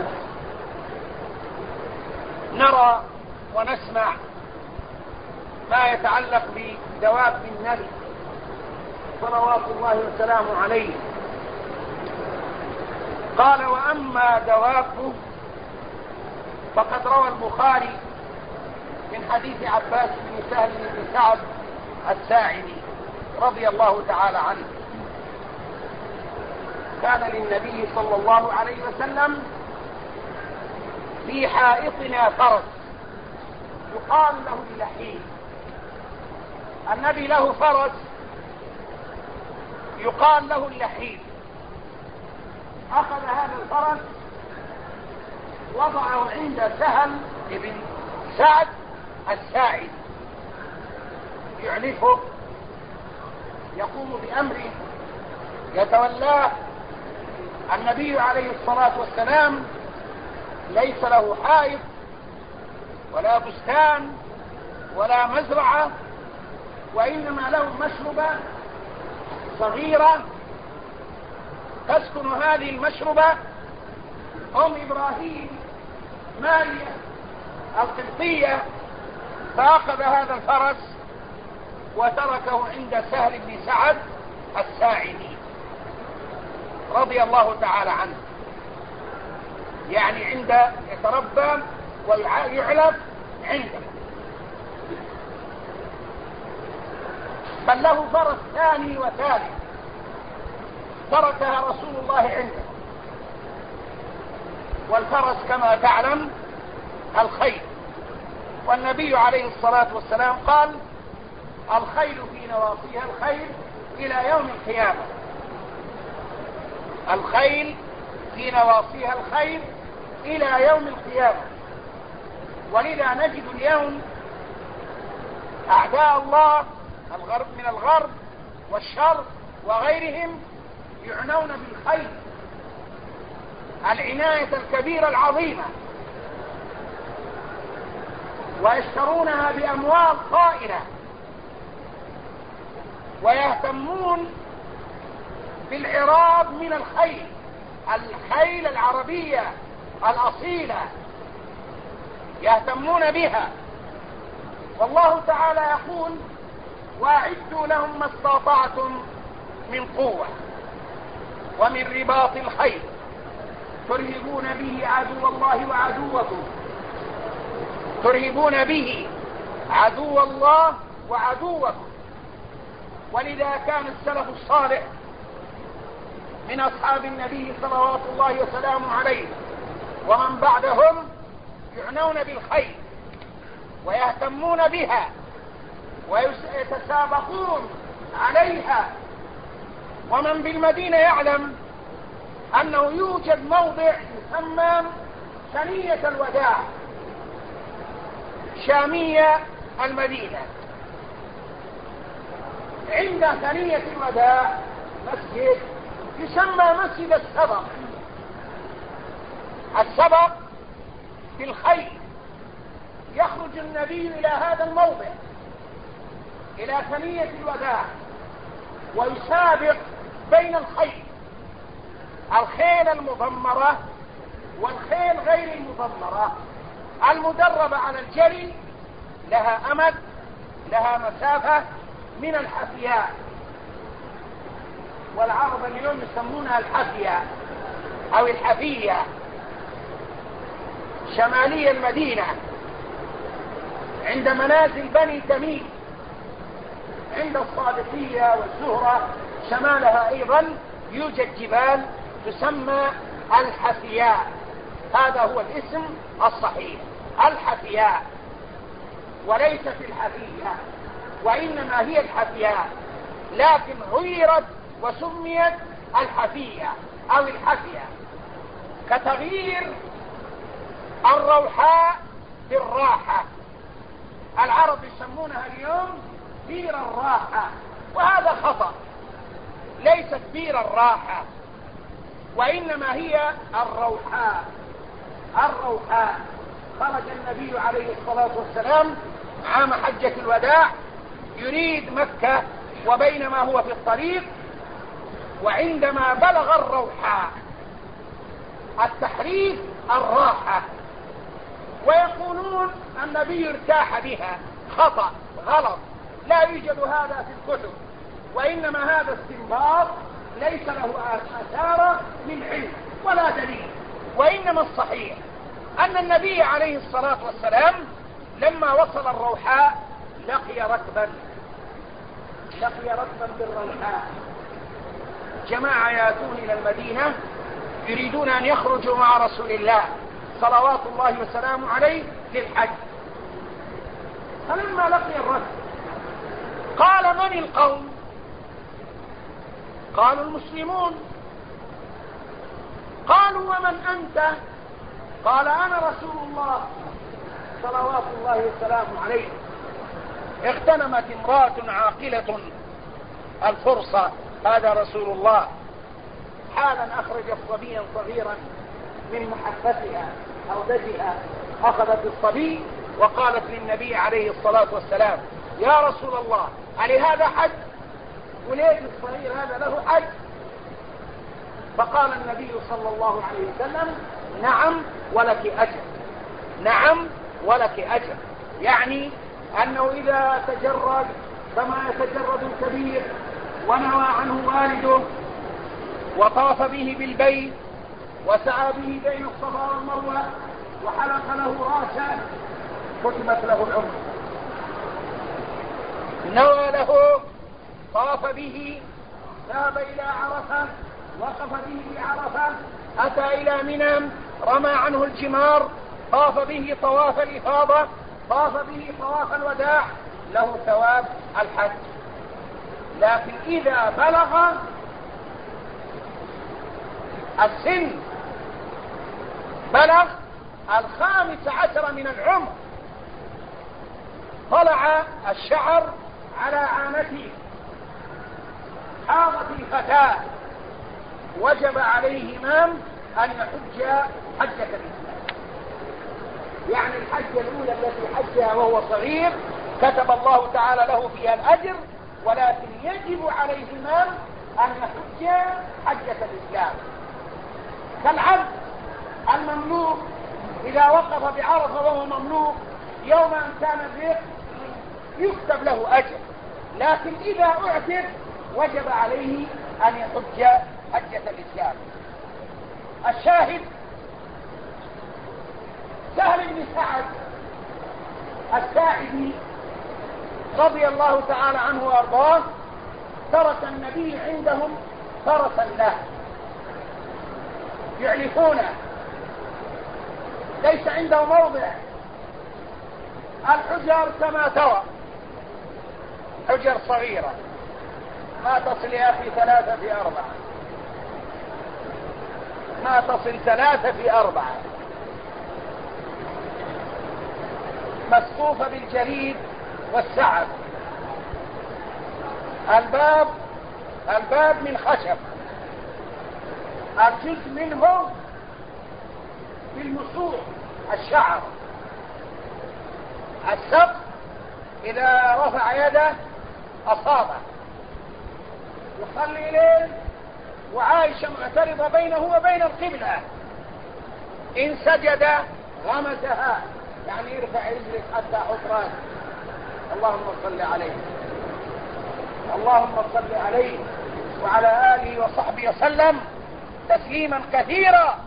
Speaker 2: نرى ونسمع ما يتعلق بدواب النبي صلوات الله وسلامه عليه. قال: وأما دوابه فقد روى البخاري من حديث عباس بن سهل بن سعد الساعدي رضي الله تعالى عنه: كان للنبي صلى الله عليه وسلم في حائطنا فرس يقال له اللحيم. النبي له فرس يقال له اللحيم. أخذ هذا الفرس وضعه عند سهل بن سعد الساعدي يعنفه، يقوم بأمره، يتولاه. النبي عليه الصلاة والسلام ليس له حائط ولا بستان ولا مزرعة، وإنما له مشربة صغيرة تسكن هذه المشربة أم إبراهيم ماريا القبطية. فأخذ هذا الفرس وتركه عند سهل بن سعد الساعدي رضي الله تعالى عنه، يعني عند يتربى ويعلف عنده. بل له فرس ثاني وثالث تركها رسول الله عنده. والفرس كما تعلم الخيل، والنبي عليه الصلاة والسلام قال: الخيل في نواصيها الخير إلى يوم القيامة. الخيل في نواصيها الخير إلى يوم القيامة. ولذا نجد اليوم أعداء الله الغرب من الغرب والشرق وغيرهم يعنون بالخيل العناية الكبيرة العظيمة، ويشترونها بأموال طائلة، ويهتمون بالعراض من الخيل الخيل العربية
Speaker 1: الأصيلة يهتمون بها. والله تعالى يقول: واعدوا لهم ما استطعتم من قوة ومن رباط الخيل ترهبون به عدو الله وعدوكم ترهبون به عدو الله وعدوكم. ولذا كان السلف الصالح من أصحاب النبي صلوات الله وسلامه عليه ومن بعدهم يعنون بالخيل ويهتمون بها ويتسابقون عليها. ومن بالمدينة يعلم أنه يوجد موضع يسمى ثنية الوداع شامية المدينة. عند ثنية الوداع مسجد يسمى مسجد السبق. السبق بالخيل. يخرج النبي إلى هذا الموضع إلى ثنية الوداع ويسابق بين الخيل، الخيل المضمرة والخيل غير المضمرة. المدربة على الجري لها أمد، لها مسافة من الحفياء، والعرب اليوم يسمونها الحفية أو الحفية. شمالي المدينة عند منازل بني تميم، عند الصادقية والزهرة شمالها أيضا يوجد جبال تسمى الحفياء. هذا هو الاسم الصحيح، الحفياء، وليست الحفية، وإنما هي الحفياء، لكن غيرت وسميت الحفية أو الحفية كتغيير الروحاء بالراحة. العرب يسمونها اليوم بير الراحة، وهذا خطأ. ليست بير الراحة، وإنما هي الروحاء. الروحاء. خرج النبي عليه الصلاة والسلام عام حجة الوداع يريد مكة، وبينما هو في الطريق وعندما بلغ الروحاء، التحريف الراحة، ويقولون النبي ارتاح بها. خطأ، غلط، لا يوجد هذا في الكتب، وإنما هذا استنباط ليس له آثار من علم ولا دليل. وإنما الصحيح أن النبي عليه الصلاة والسلام لما وصل الروحاء لقي ركبا لقي ركبا بالروحاء. جماعة يأتون إلى المدينة يريدون أن يخرجوا مع رسول الله صلوات الله وسلامه عليه للحج. فلما لقي الركب قال: من القوم؟ قالوا: المسلمون. قالوا: ومن أنت؟ قال: أنا رسول الله صلوات الله وسلامه عليه. اغتنمت امرأة عاقلة الفرصة، هذا رسول الله. حالا أخرجت صبيا صغيرا من محبتها أو دجها، أخذت الصبي وقالت للنبي عليه الصلاة والسلام: يا رسول الله، هل هذا حج؟ وليد الصغير هذا له حج؟ فقال النبي صلى الله عليه وسلم: نعم ولك أجر، نعم ولك أجر. يعني أنه إذا تجرد كما يتجرد الكبير ونوى عنه والده وطاف به بالبيت وسعى به بين الصفا والمروة وحلق له راسه ختمت له العمر. نوى له، طاف به، ذهب إلى عرفة، وقف به بعرفة، أتى إلى منى، رمى عنه الجمار، طاف به طواف الإفاضة، طاف به طواف الوداع، له ثواب الحج. لكن إذا بلغ السن، بلغ الخامس عشر من العمر، طلع الشعر على عانته، حاضت الفتاة، وجب عليه إمام أن يحج حجة الإسلام. يعني الحجة الأولى التي حجها وهو صغير كتب الله تعالى له فيها الأجر، ولكن يجب عليه إمام أن يحج حجة الإسلام. كالعبد المملوك إذا وقف بعرفة وهو مملوك يوم أن كان الرق يكتب له أجر، لكن إذا أعتق وجب عليه أن يحج حجة الإسلام. الشاهد سهل بن سعد الساعدي رضي الله تعالى عنه وأرضاه ترك النبي عندهم فرسا له يعلفونه، ليس عنده موضع. الحجر كما ترى حجر صغيرة ما تصل يا أخي ثلاثة في أربعة، ما تصل ثلاثة في أربعة، مسقوفة بالجريد والسعد. الباب الباب من خشب، الجزء منه بالمسوح الشعر. السقف إذا رفع يده أصابه، يصلي ليل وعائشة معترضة بينه وبين القبلة، إن سجد غمزها، يعني يرفع رجلك حتى حفرات. اللهم صل عليه، اللهم صل عليه وعلى آله وصحبه وسلم تسليما كثيرا.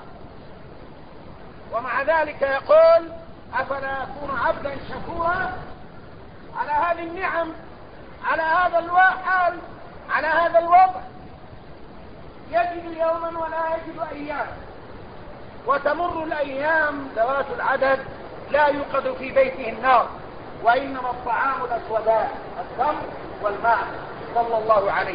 Speaker 1: ومع ذلك يقول أفلا أكون عبدا شكورا على هذه النعم، على هذا الحال، على هذا الوضع، يجد يوما ولا يجد أياما، وتمر الأيام ذوات العدد لا يوقد في بيته النار، وإنما الطعام الأسودان التمر والماء صلى الله عليه.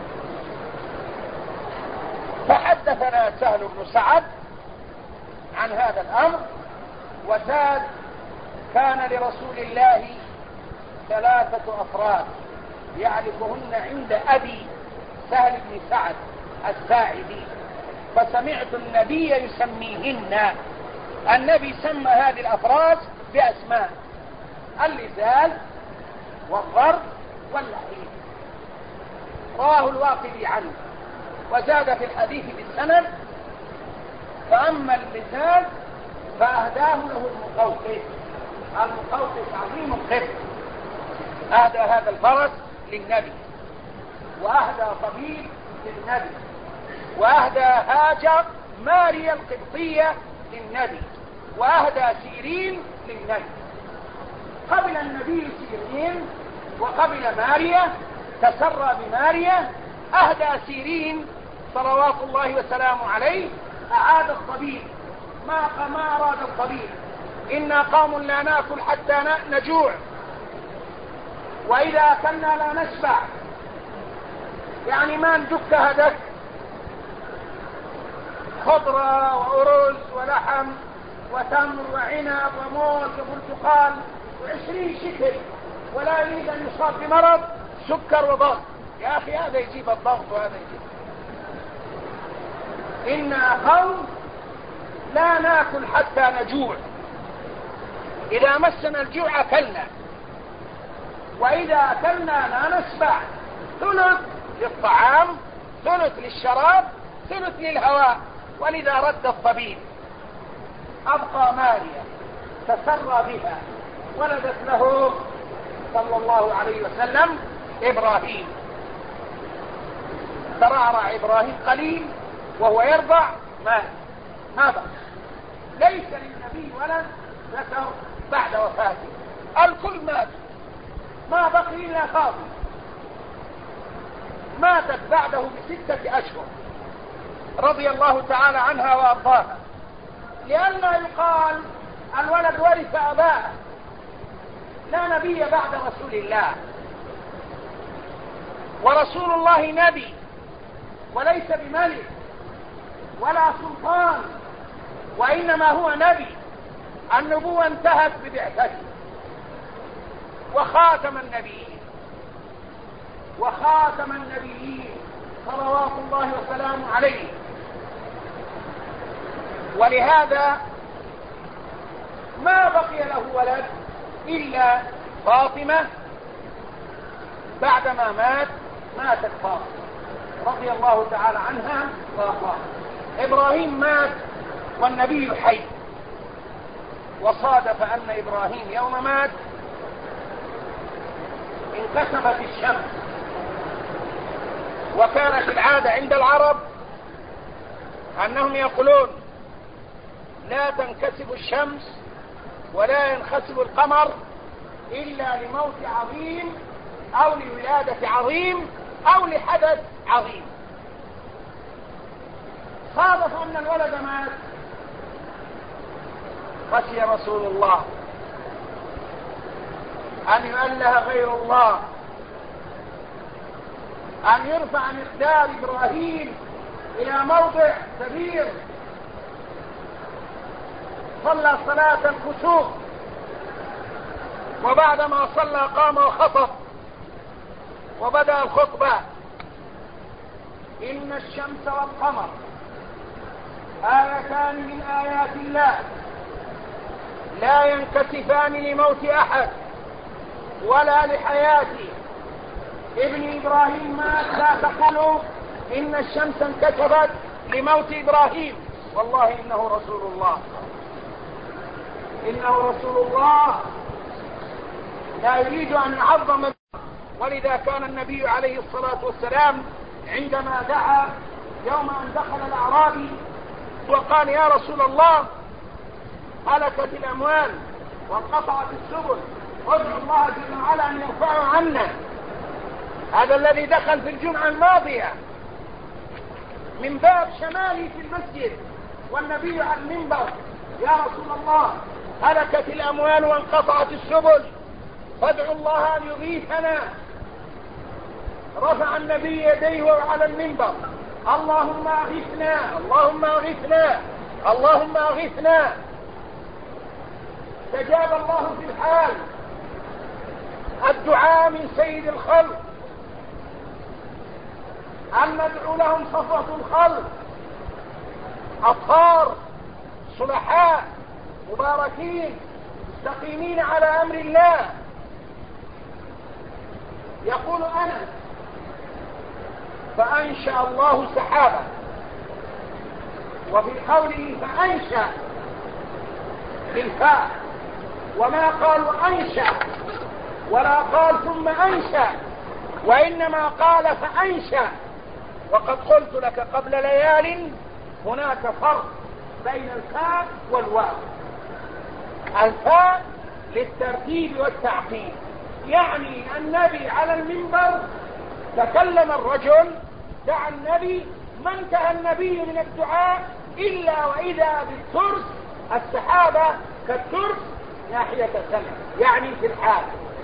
Speaker 1: فحدثنا سهل بن سعد عن هذا الأمر وزاد: كان لرسول الله ثلاثة أفراد يعرفهن عند أبي سهل بن سعد الساعدي، فسمعت النبي يسميهن. النبي سمى هذه الأفراد بأسماء: اللزال والضرب واللحيم. رواه الواقدي عنه وزاد في الحديث بالسند: فأما اللزال فأهداه له المقوقس. المقوقس عظيم القدر، أهدى هذا الفرس للنبي، وأهدى طبيب للنبي، وأهدى هاجر ماريا القبطية للنبي، وأهدى سيرين للنبي. قبل النبي سيرين وقبل ماريا، تسرى بماريا، أهدى سيرين صلوات الله وسلامه عليه، أعاد الطبيب ما ما أراد الطبيب: إنا قوم لا نأكل حتى نجوع، وإذا أكلنا لا نشبع، يعني ما ندك هدك خضرة وأرز ولحم وتمر وعنب وموز وبرتقال وعشرين شكل، ولا يريد أن يصاب بمرض سكر وضغط. يا أخي هذا يجيب الضغط وهذا يجيب. إنا قوم لا نأكل حتى نجوع، إذا مسنا الجوع أكلنا، وإذا أكلنا لا نشبع. ثلث للطعام، ثلث للشراب، ثلث للهواء. ولذا رد الطبيب. أبقى ماريا تسرى بها، ولدت له صلى الله عليه وسلم إبراهيم. ترعرع إبراهيم قليل وهو يرضع، مات، ما بقى. ليس للنبي ولد ذكر بعد وفاته، الكل مات، ما بقي إلا فاطمة، ماتت بعده بستة أشهر رضي الله تعالى عنها وأرضاها، لئلا يقال الولد ورث أباه. لا نبي بعد رسول الله، ورسول الله نبي وليس بملك ولا سلطان، وإنما هو نبي. النبوة انتهت ببعثته، وخاتم النبيين وخاتم النبيين صلوات الله وسلامه عليه. ولهذا ما بقي له ولد إلا فاطمة. بعدما مات ماتت فاطمة رضي الله تعالى عنها وأرضاها. إبراهيم مات والنبي حي. وصادف أن إبراهيم يوم مات انكسفت الشمس، وكانت العادة عند العرب أنهم يقولون لا تنكسف الشمس ولا ينخسف القمر إلا لموت عظيم أو لولادة عظيم أو لحدث عظيم. صادف أن الولد مات، خشي رسول الله أن يؤله غير الله، أن يرفع مقدار إبراهيم إلى موضع كبير. صلى صلاة الكسوف، وبعدما صلى قام وخطب وبدأ الخطبة: إن الشمس والقمر آيتان من آيات الله لا ينكسفان لموت أحد ولا لحياته. ابن إبراهيم مات، لا تقولوا إن الشمس انكسفت لموت إبراهيم، والله إنه رسول الله، إنه رسول الله لا يريد أن يعظم. ولذا كان النبي عليه الصلاة والسلام عندما دعا يوم أن دخل الأعرابي وقال: يا رسول الله، هلكت الأموال وانقطعت السبل، وادعو الله جل وعلا أن يرفعه عنا. هذا الذي دخل في الجمعة الماضية من باب شمالي في المسجد والنبي على المنبر: يا رسول الله، هلكت الأموال وانقطعت السبل، فادعوا الله أن يغيثنا. رفع النبي يديه على المنبر: اللهم أغثنا، اللهم أغثنا، اللهم أغثنا. استجاب الله في الحال. الدعاء من سيد الخلق، أن ندعو لهم صفوة الخلق، أطهار صلحاء مباركين مستقيمين على أمر الله. يقول أنس: فأنشأ الله سحابا، وفي قوله فأنشأ بالفاء، وما قالوا أنشأ ولا قال ثم أنشأ، وإنما قال فأنشأ. وقد قلت لك قبل ليال هناك فرق بين الفاء والواو. الفاء للترتيب والتعقيب، يعني النبي على المنبر تكلم الرجل، دعا النبي، ما انتهى النبي من الدعاء إلا وإذا بالترس، السحابة كالترس ناحية السماء، يعني في الحال.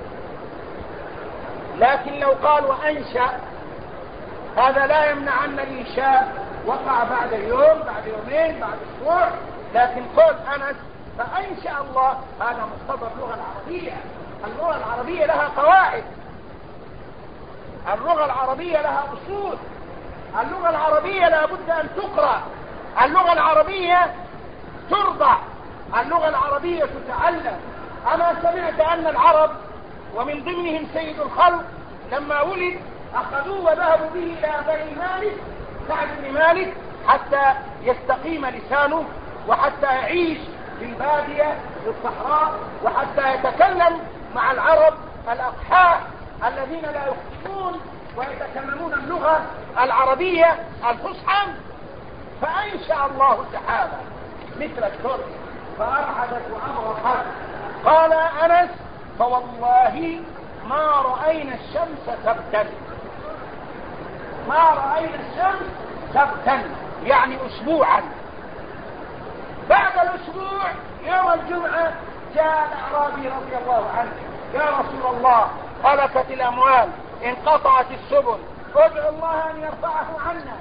Speaker 1: لكن لو قال وأنشأ، هذا لا يمنع أن الإنشاء وقع بعد يوم، بعد يومين، بعد أسبوع، لكن قول أنس فأنشأ الله، هذا مقتضى اللغة العربية. اللغة العربية لها قواعد، اللغة العربية لها أصول، اللغة العربية لا بد أن تقرأ، اللغة العربية ترضع، اللغة العربية تتعلم. أما سمعت أن العرب ومن ضمنهم سيد الخلق لما ولد أخذوه وذهبوا به إلى بني مالك، سعد بن مالك، حتى يستقيم لسانه وحتى يعيش في البادية في الصحراء، وحتى يتكلم مع العرب الأقحاء الذين لا يخطئون ويتكلمون اللغة العربية الفصحى. فأنشأ الله سحابا مثل الترس فأرعدت وأبرقت. قال أنس: فوالله ما رأينا الشمس سبتا، ما رأينا الشمس سبتا، يعني أسبوعا. بعد الأسبوع يوم الجمعة جاء الأعرابي رضي الله عنه: يا رسول الله، هلكت الأموال، انقطعت السبل، ادعو الله أن يرفعه عنا.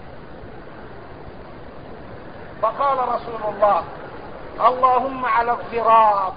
Speaker 1: فقال رسول الله: اللهم على الضراب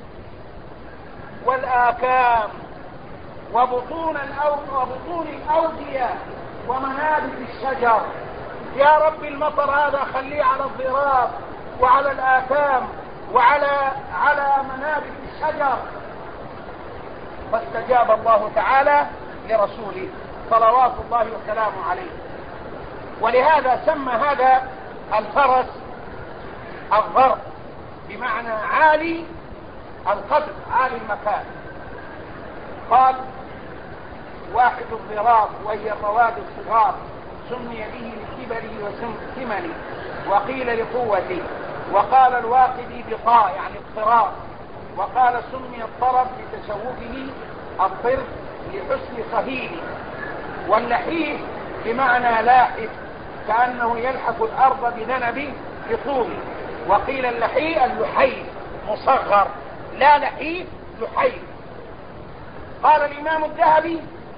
Speaker 1: والآكام وبطون وبطون الأودية ومنابت الشجر، يا رب المطر هذا خليه على الضراب وعلى الآكام وعلى على منابت الشجر. فاستجاب الله تعالى لرسوله صلوات الله وسلامه عليه. ولهذا سمى هذا الفرس الضرب بمعنى عالي القدر عالي المكان. قال واحد الضراب وهي الرواد الصغار سمي به لكبره وسمنه وقيل لقوته. وقال الواقدي بطاء يعني اضطراب. وقال سمي الطرب لتشوفه الطرف لحسن صهيله. واللحيف بمعنى لاحف كأنه يلحف الأرض بذنب لطوله. وقيل اللحيف اللحيف مصغر لا لحيف لحيف. قال الإمام الذهبي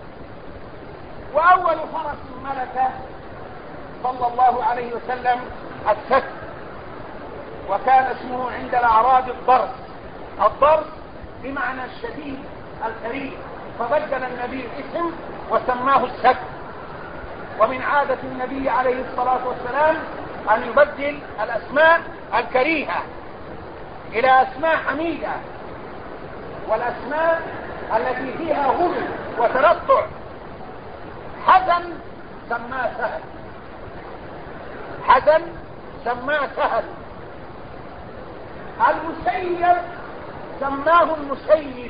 Speaker 1: وأول فرس ملك صلى الله عليه وسلم السك، وكان اسمه عند الأعراب الضرس. الضرس بمعنى الشديد الكريم، فبدل النبي الاسم وسماه السك. ومن عادة النبي عليه الصلاة والسلام أن يبدل الأسماء الكريهة إلى أسماء حميدة، والأسماء التي فيها غل وتنطع. حزن سماه سهل، حزن سماه سهل. المسيب سماه المسيب،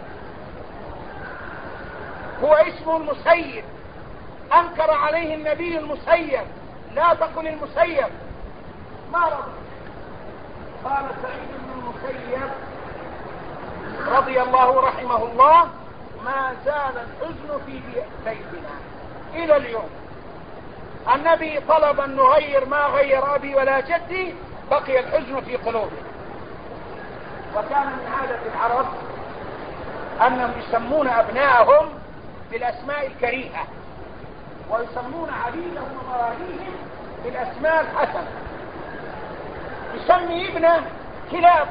Speaker 1: هو اسمه المسيب. أنكر عليه النبي المسيب، لا تقل المسيب، ما رضي. قال سعيد بن المسيب رضي الله رحمه الله ما زال الحزن في بيتنا إلى اليوم. النبي طلب أن نغير ما غير أبي ولا جدي، بقي الحزن في قلوبه. وكان من عادة العرب أنهم يسمون أبناءهم بالأسماء الكريهة، ويسمون عبيدهم ومواليهم بالأسماء الحسنة. يسمي ابنه كلاب،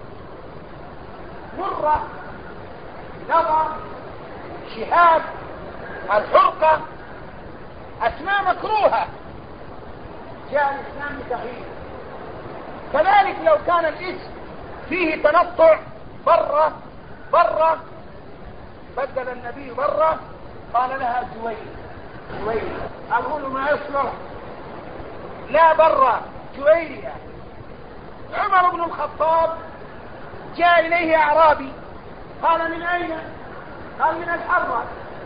Speaker 1: مرة، نظر، شهاب، الحرقة، أسماء مكروهة جاء الإسلام بتغيير. كذلك لو كان الاسم فيه تنطع، برة برة بدل النبي برة قال لها جويل جويل. أقول ما يصلح لا برة جويلية. عمر بن الخطاب جاء إليه أعرابي قال من أين؟ قال من الحرة.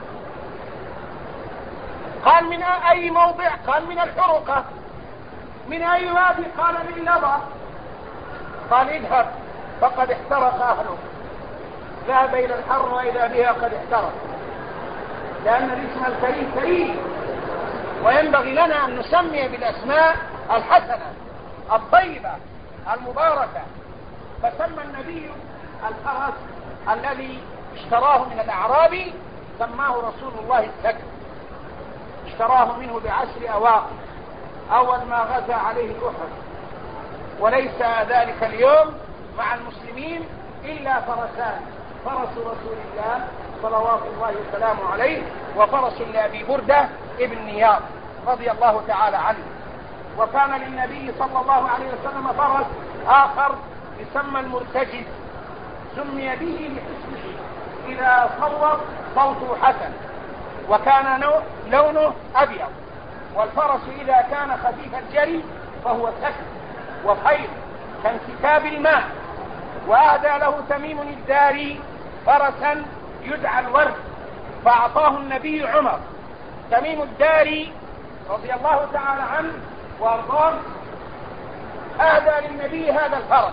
Speaker 1: قال من أي موضع؟ قال من الحرقة. من أي وادي؟ قال من لظى. قال اذهب فقد احترق أهله. ذهب إلى الحر وإذا بها قد احترق، لأن الاسم الكريم كريم، وينبغي لنا أن نسمي بالأسماء الحسنة الطيبة المباركة. فسمى النبي الفرس الذي اشتراه من الأعرابي سماه رسول الله السك. اشتراه منه بعشر أواقف أول ما غزا عليه أحد. وليس ذلك اليوم مع المسلمين إلا فرسان، فرس رسول الله صلوات الله وسلامه عليه، وفرس لأبي بردة ابن نيار رضي الله تعالى عنه. وكان للنبي صلى الله عليه وسلم فرس آخر يسمى المرتجز، سمي به لحسنه إذا صوت صوته حسن، وكان لونه أبيض. والفرس إذا كان خفيف الجري فهو سهل وخير كانكتاب الماء. وأهدى له تميم الداري فرسا يدعى الورد، فأعطاه النبي عمر. تميم الداري رضي الله تعالى عنه وارضاه أهدى للنبي هذا الفرس.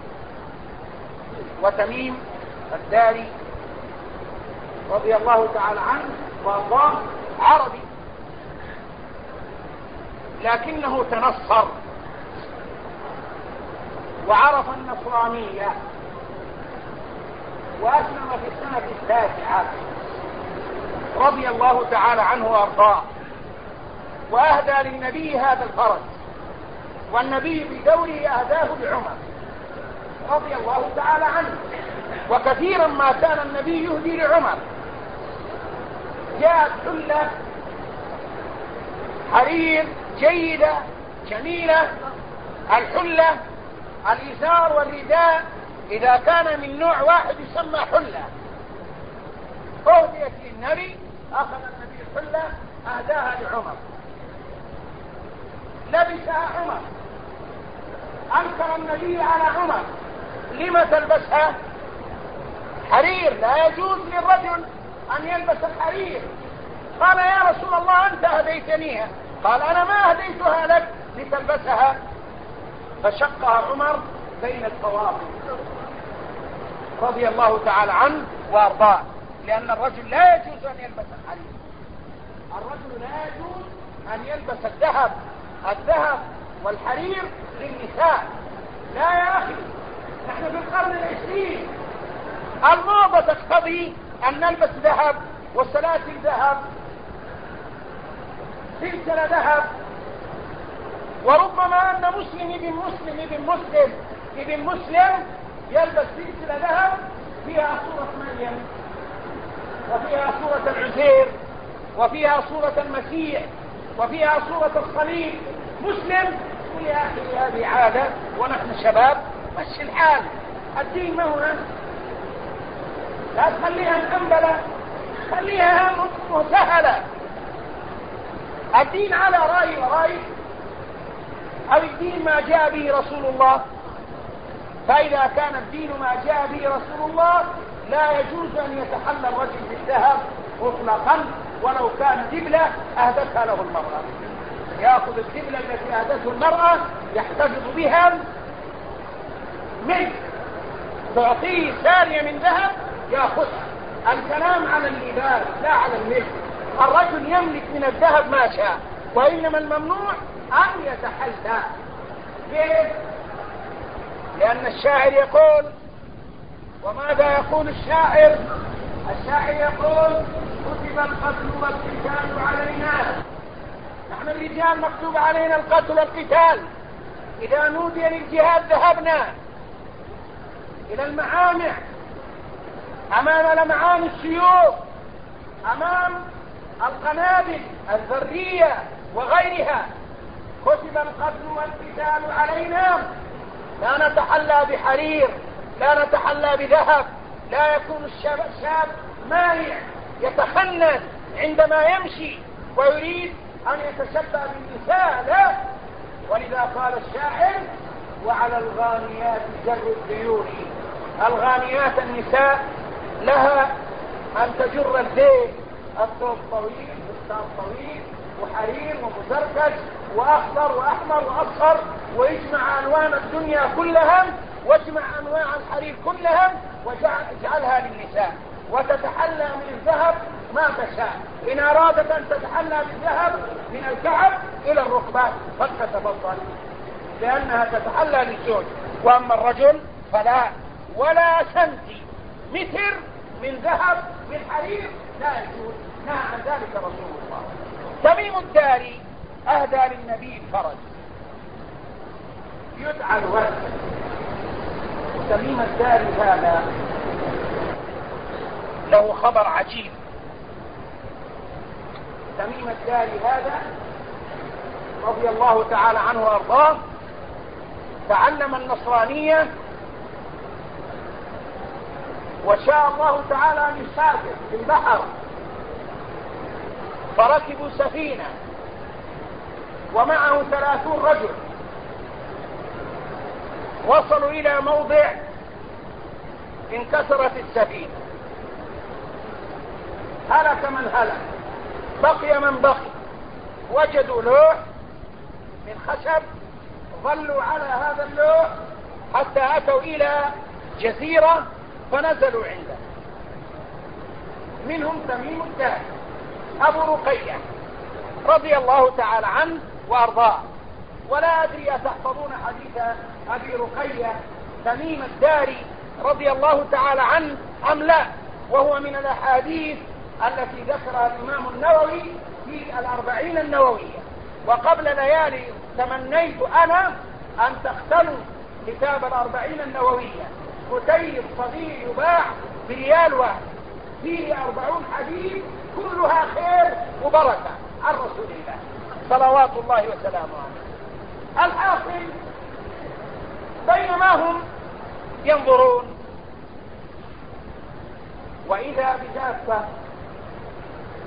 Speaker 1: وتميم الداري رضي الله تعالى عنه وارضاه عربي، لكنه تنصر وعرف النصرانية وأسلم في السنة التاسعة رضي الله تعالى عنه وارضاه، وأهدى للنبي هذا الفرس، والنبي بدوره أهداه لعمر رضي الله تعالى عنه. وكثيرا ما كان النبي يهدي لعمر. جاءت حلة حرير جيدة جميلة. الحلة الإزار والرداء إذا كان من نوع واحد يسمى حلة. أهديت للنبي، أخذ النبي حلة أهداها لعمر، لبسها عمر، أنكر النبي على عمر: لم تلبسها؟ حرير، لا يجوز للرجل أن يلبس الحرير. قال: يا رسول الله أنت هديتنيها. قال: أنا ما هديتها لك لتلبسها. فشقها عمر بين الطواف رضي الله تعالى عنه وأرضاه، لأن الرجل لا يجوز أن يلبس الحرير. الرجل لا يجوز أن يلبس الذهب. الذهب والحرير للنساء. لا يا أخي، نحن في القرن العشرين، الموضة تقتضي أن نلبس ذهب وسلاسل ذهب، سلسلة ذهب، وربما أن مسلم ابن مسلم ابن مسلم ابن مسلم يلبس سلسلة ذهب فيها صورة مريم، وفيها صورة العزير، وفيها صورة المسيح، وفيها صورة الصليب. مسلم يقول: يا أخي هذه عادة ونحن شباب، مشي الحال، الدين ما هو هم. لا تخليها مأنبلة، خليها مسهلة. الدين على رأي ورأي، أو الدين ما جاء به رسول الله. فإذا كان الدين ما جاء به رسول الله لا يجوز أن يتحلى الرجل بالذهب مطلقا، ولو كان دبلة أهدتها له المرأة، يأخذ الدبلة التي أهدته المرأة يحتفظ بها منه، تعطيه ثانية من ذهب يأخذها. الكلام على اللباس لا على الملك. الرجل يملك من الذهب ما شاء، وإنما الممنوع أن يتحلى. ليه؟ لأن الشاعر يقول، وماذا يقول الشاعر؟ الشاعر يقول: كتب القتل والقتال علينا. نحن الرجال مكتوب علينا القتل والقتال. إذا نودي للجهاد ذهبنا إلى المعامع، أمام لمعان السيوف، أمام القنابل الذرية وغيرها. كتب القتل والقتال علينا. لا نتحلى بحرير، لا نتحلى بذهب، لا يكون الشاب, الشاب مانع يتخنن عندما يمشي ويريد أن يتشبه بالنساء، لا. ولذا قال الشاعر: وعلى الغانيات جر الديون. الغانيات النساء لها أن تجر الذيل، الثوب طويل، فستان طويل، وحرير ومزركش وأخضر وأحمر وأصفر، ويجمع ألوان الدنيا كلها، واجمع أنواع الحرير كلها واجعلها للنساء، وتتحلى من الذهب ما تشاء. إن أرادت أن تتحلى بالذهب من الكعب إلى الركبات فلتتفضل، لأنها تتحلى للزوج. وأما الرجل فلا، ولا سنتي متر من ذهب من حرير لا يجوز، نهى عن ذلك رسول الله. تميم الداري أهدى للنبي الفرج يدعى الورد. تميم الداري هذا له خبر عجيب. تميم الداري هذا رضي الله تعالى عنه وارضاه تعلم النصرانية، وشاء الله تعالى أن يسافر في البحر، فركبوا سفينة ومعه ثلاثون رجل. وصلوا إلى موضع انكسرت السفينة، هلك من هلك، بقي من بقي. وجدوا لوح من خشب، ظلوا على هذا اللوح حتى أتوا إلى جزيرة فنزلوا عنده. منهم تميم الداري أبو رقية رضي الله تعالى عنه وأرضاه. ولا أدري أتحفظون حديث أبي رقية تميم الداري رضي الله تعالى عنه أم لا؟ وهو من الأحاديث التي ذكرها الإمام النووي في الأربعين النووية. وقبل ليالي تمنيت أنا أن تختلوا كتاب الأربعين النووية، كتيب صغير يباع بريال واحد، فيه أربعون حديث كلها خير وبركة عن رسول الله صلوات الله وسلامه عليه. الحاصل بينما هم ينظرون وإذا بدابة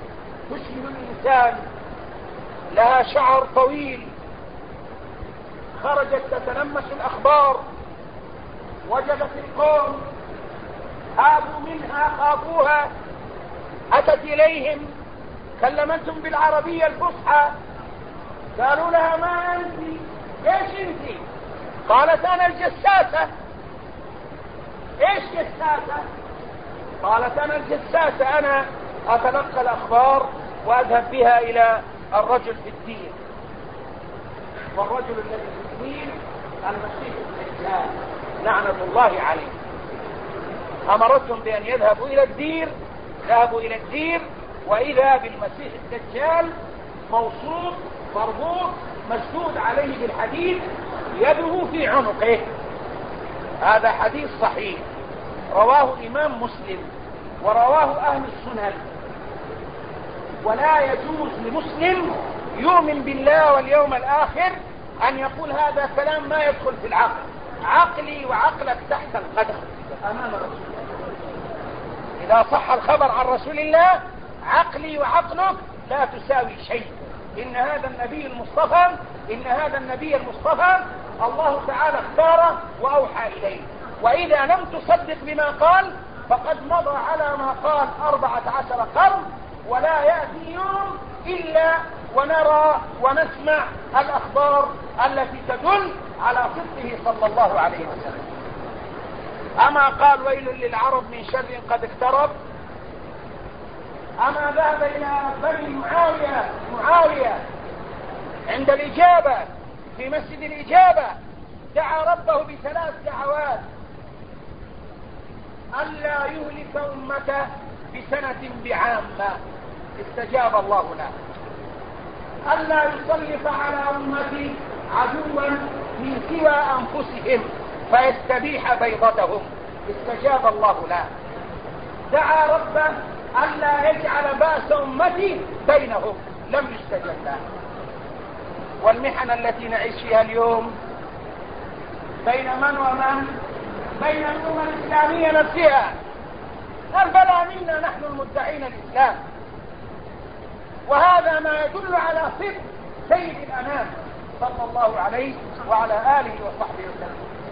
Speaker 1: تشبه الإنسان، لها شعر طويل خرجت تتلمس الأخبار، وجدت القوم هابوا منها خافوها، أتت إليهم كلمتهم بالعربية الفصحى، قالوا لها ما أنت؟ إيش أنت؟ قالت أنا الجساسة. إيش جساسة؟ قالت أنا الجساسة، أنا أتلقى الأخبار وأذهب بها إلى الرجل في الدين، والرجل الذي في الدين المسيح الدجال لعنة الله عليه. أمرتهم بأن يذهبوا إلى الدير، ذهبوا إلى الدير وإذا بالمسيح الدجال موصول مربوط مشدود عليه بالحديد، يده في عنقه. هذا حديث صحيح رواه الإمام مسلم ورواه أهل السنن. ولا يجوز لمسلم يؤمن بالله واليوم الآخر أن يقول هذا كلام ما يدخل في العقل. عقلي وعقلك تحت القدم أمام رسول الله. إذا صح الخبر عن رسول الله عقلي وعقلك لا تساوي شيء. إن هذا النبي المصطفى إن هذا النبي المصطفى الله تعالى اختاره وأوحى إليه، وإذا لم تصدق بما قال فقد مضى على ما قال أربعة عشر قرن، ولا يأتي يوم إلا ونرى ونسمع الأخبار التي تدل على صدقه صلى الله عليه وسلم. أما قال ويل للعرب من شر قد اقترب، أما ذهب إلى بني معاوية معاوية عند الإجابة في مسجد الإجابة دعا ربه بثلاث دعوات: ألا يهلك أمته بسنة بعامة، استجاب الله له. ألا يسلط على أمتي عدوا من سوى أنفسهم فيستبيح بيضتهم، استجاب الله له. دعا ربه ألا يجعل بأس أمتي بينهم، لم يستجب له. والمحن التي نعيش فيها اليوم بين من ومن؟ بين الأمة الإسلامية نفسها. البلاء منا نحن المدعين الإسلام، وهذا ما يدل على صدق سيد الأنام صلى الله عليه وعلى آله وصحبه وسلم.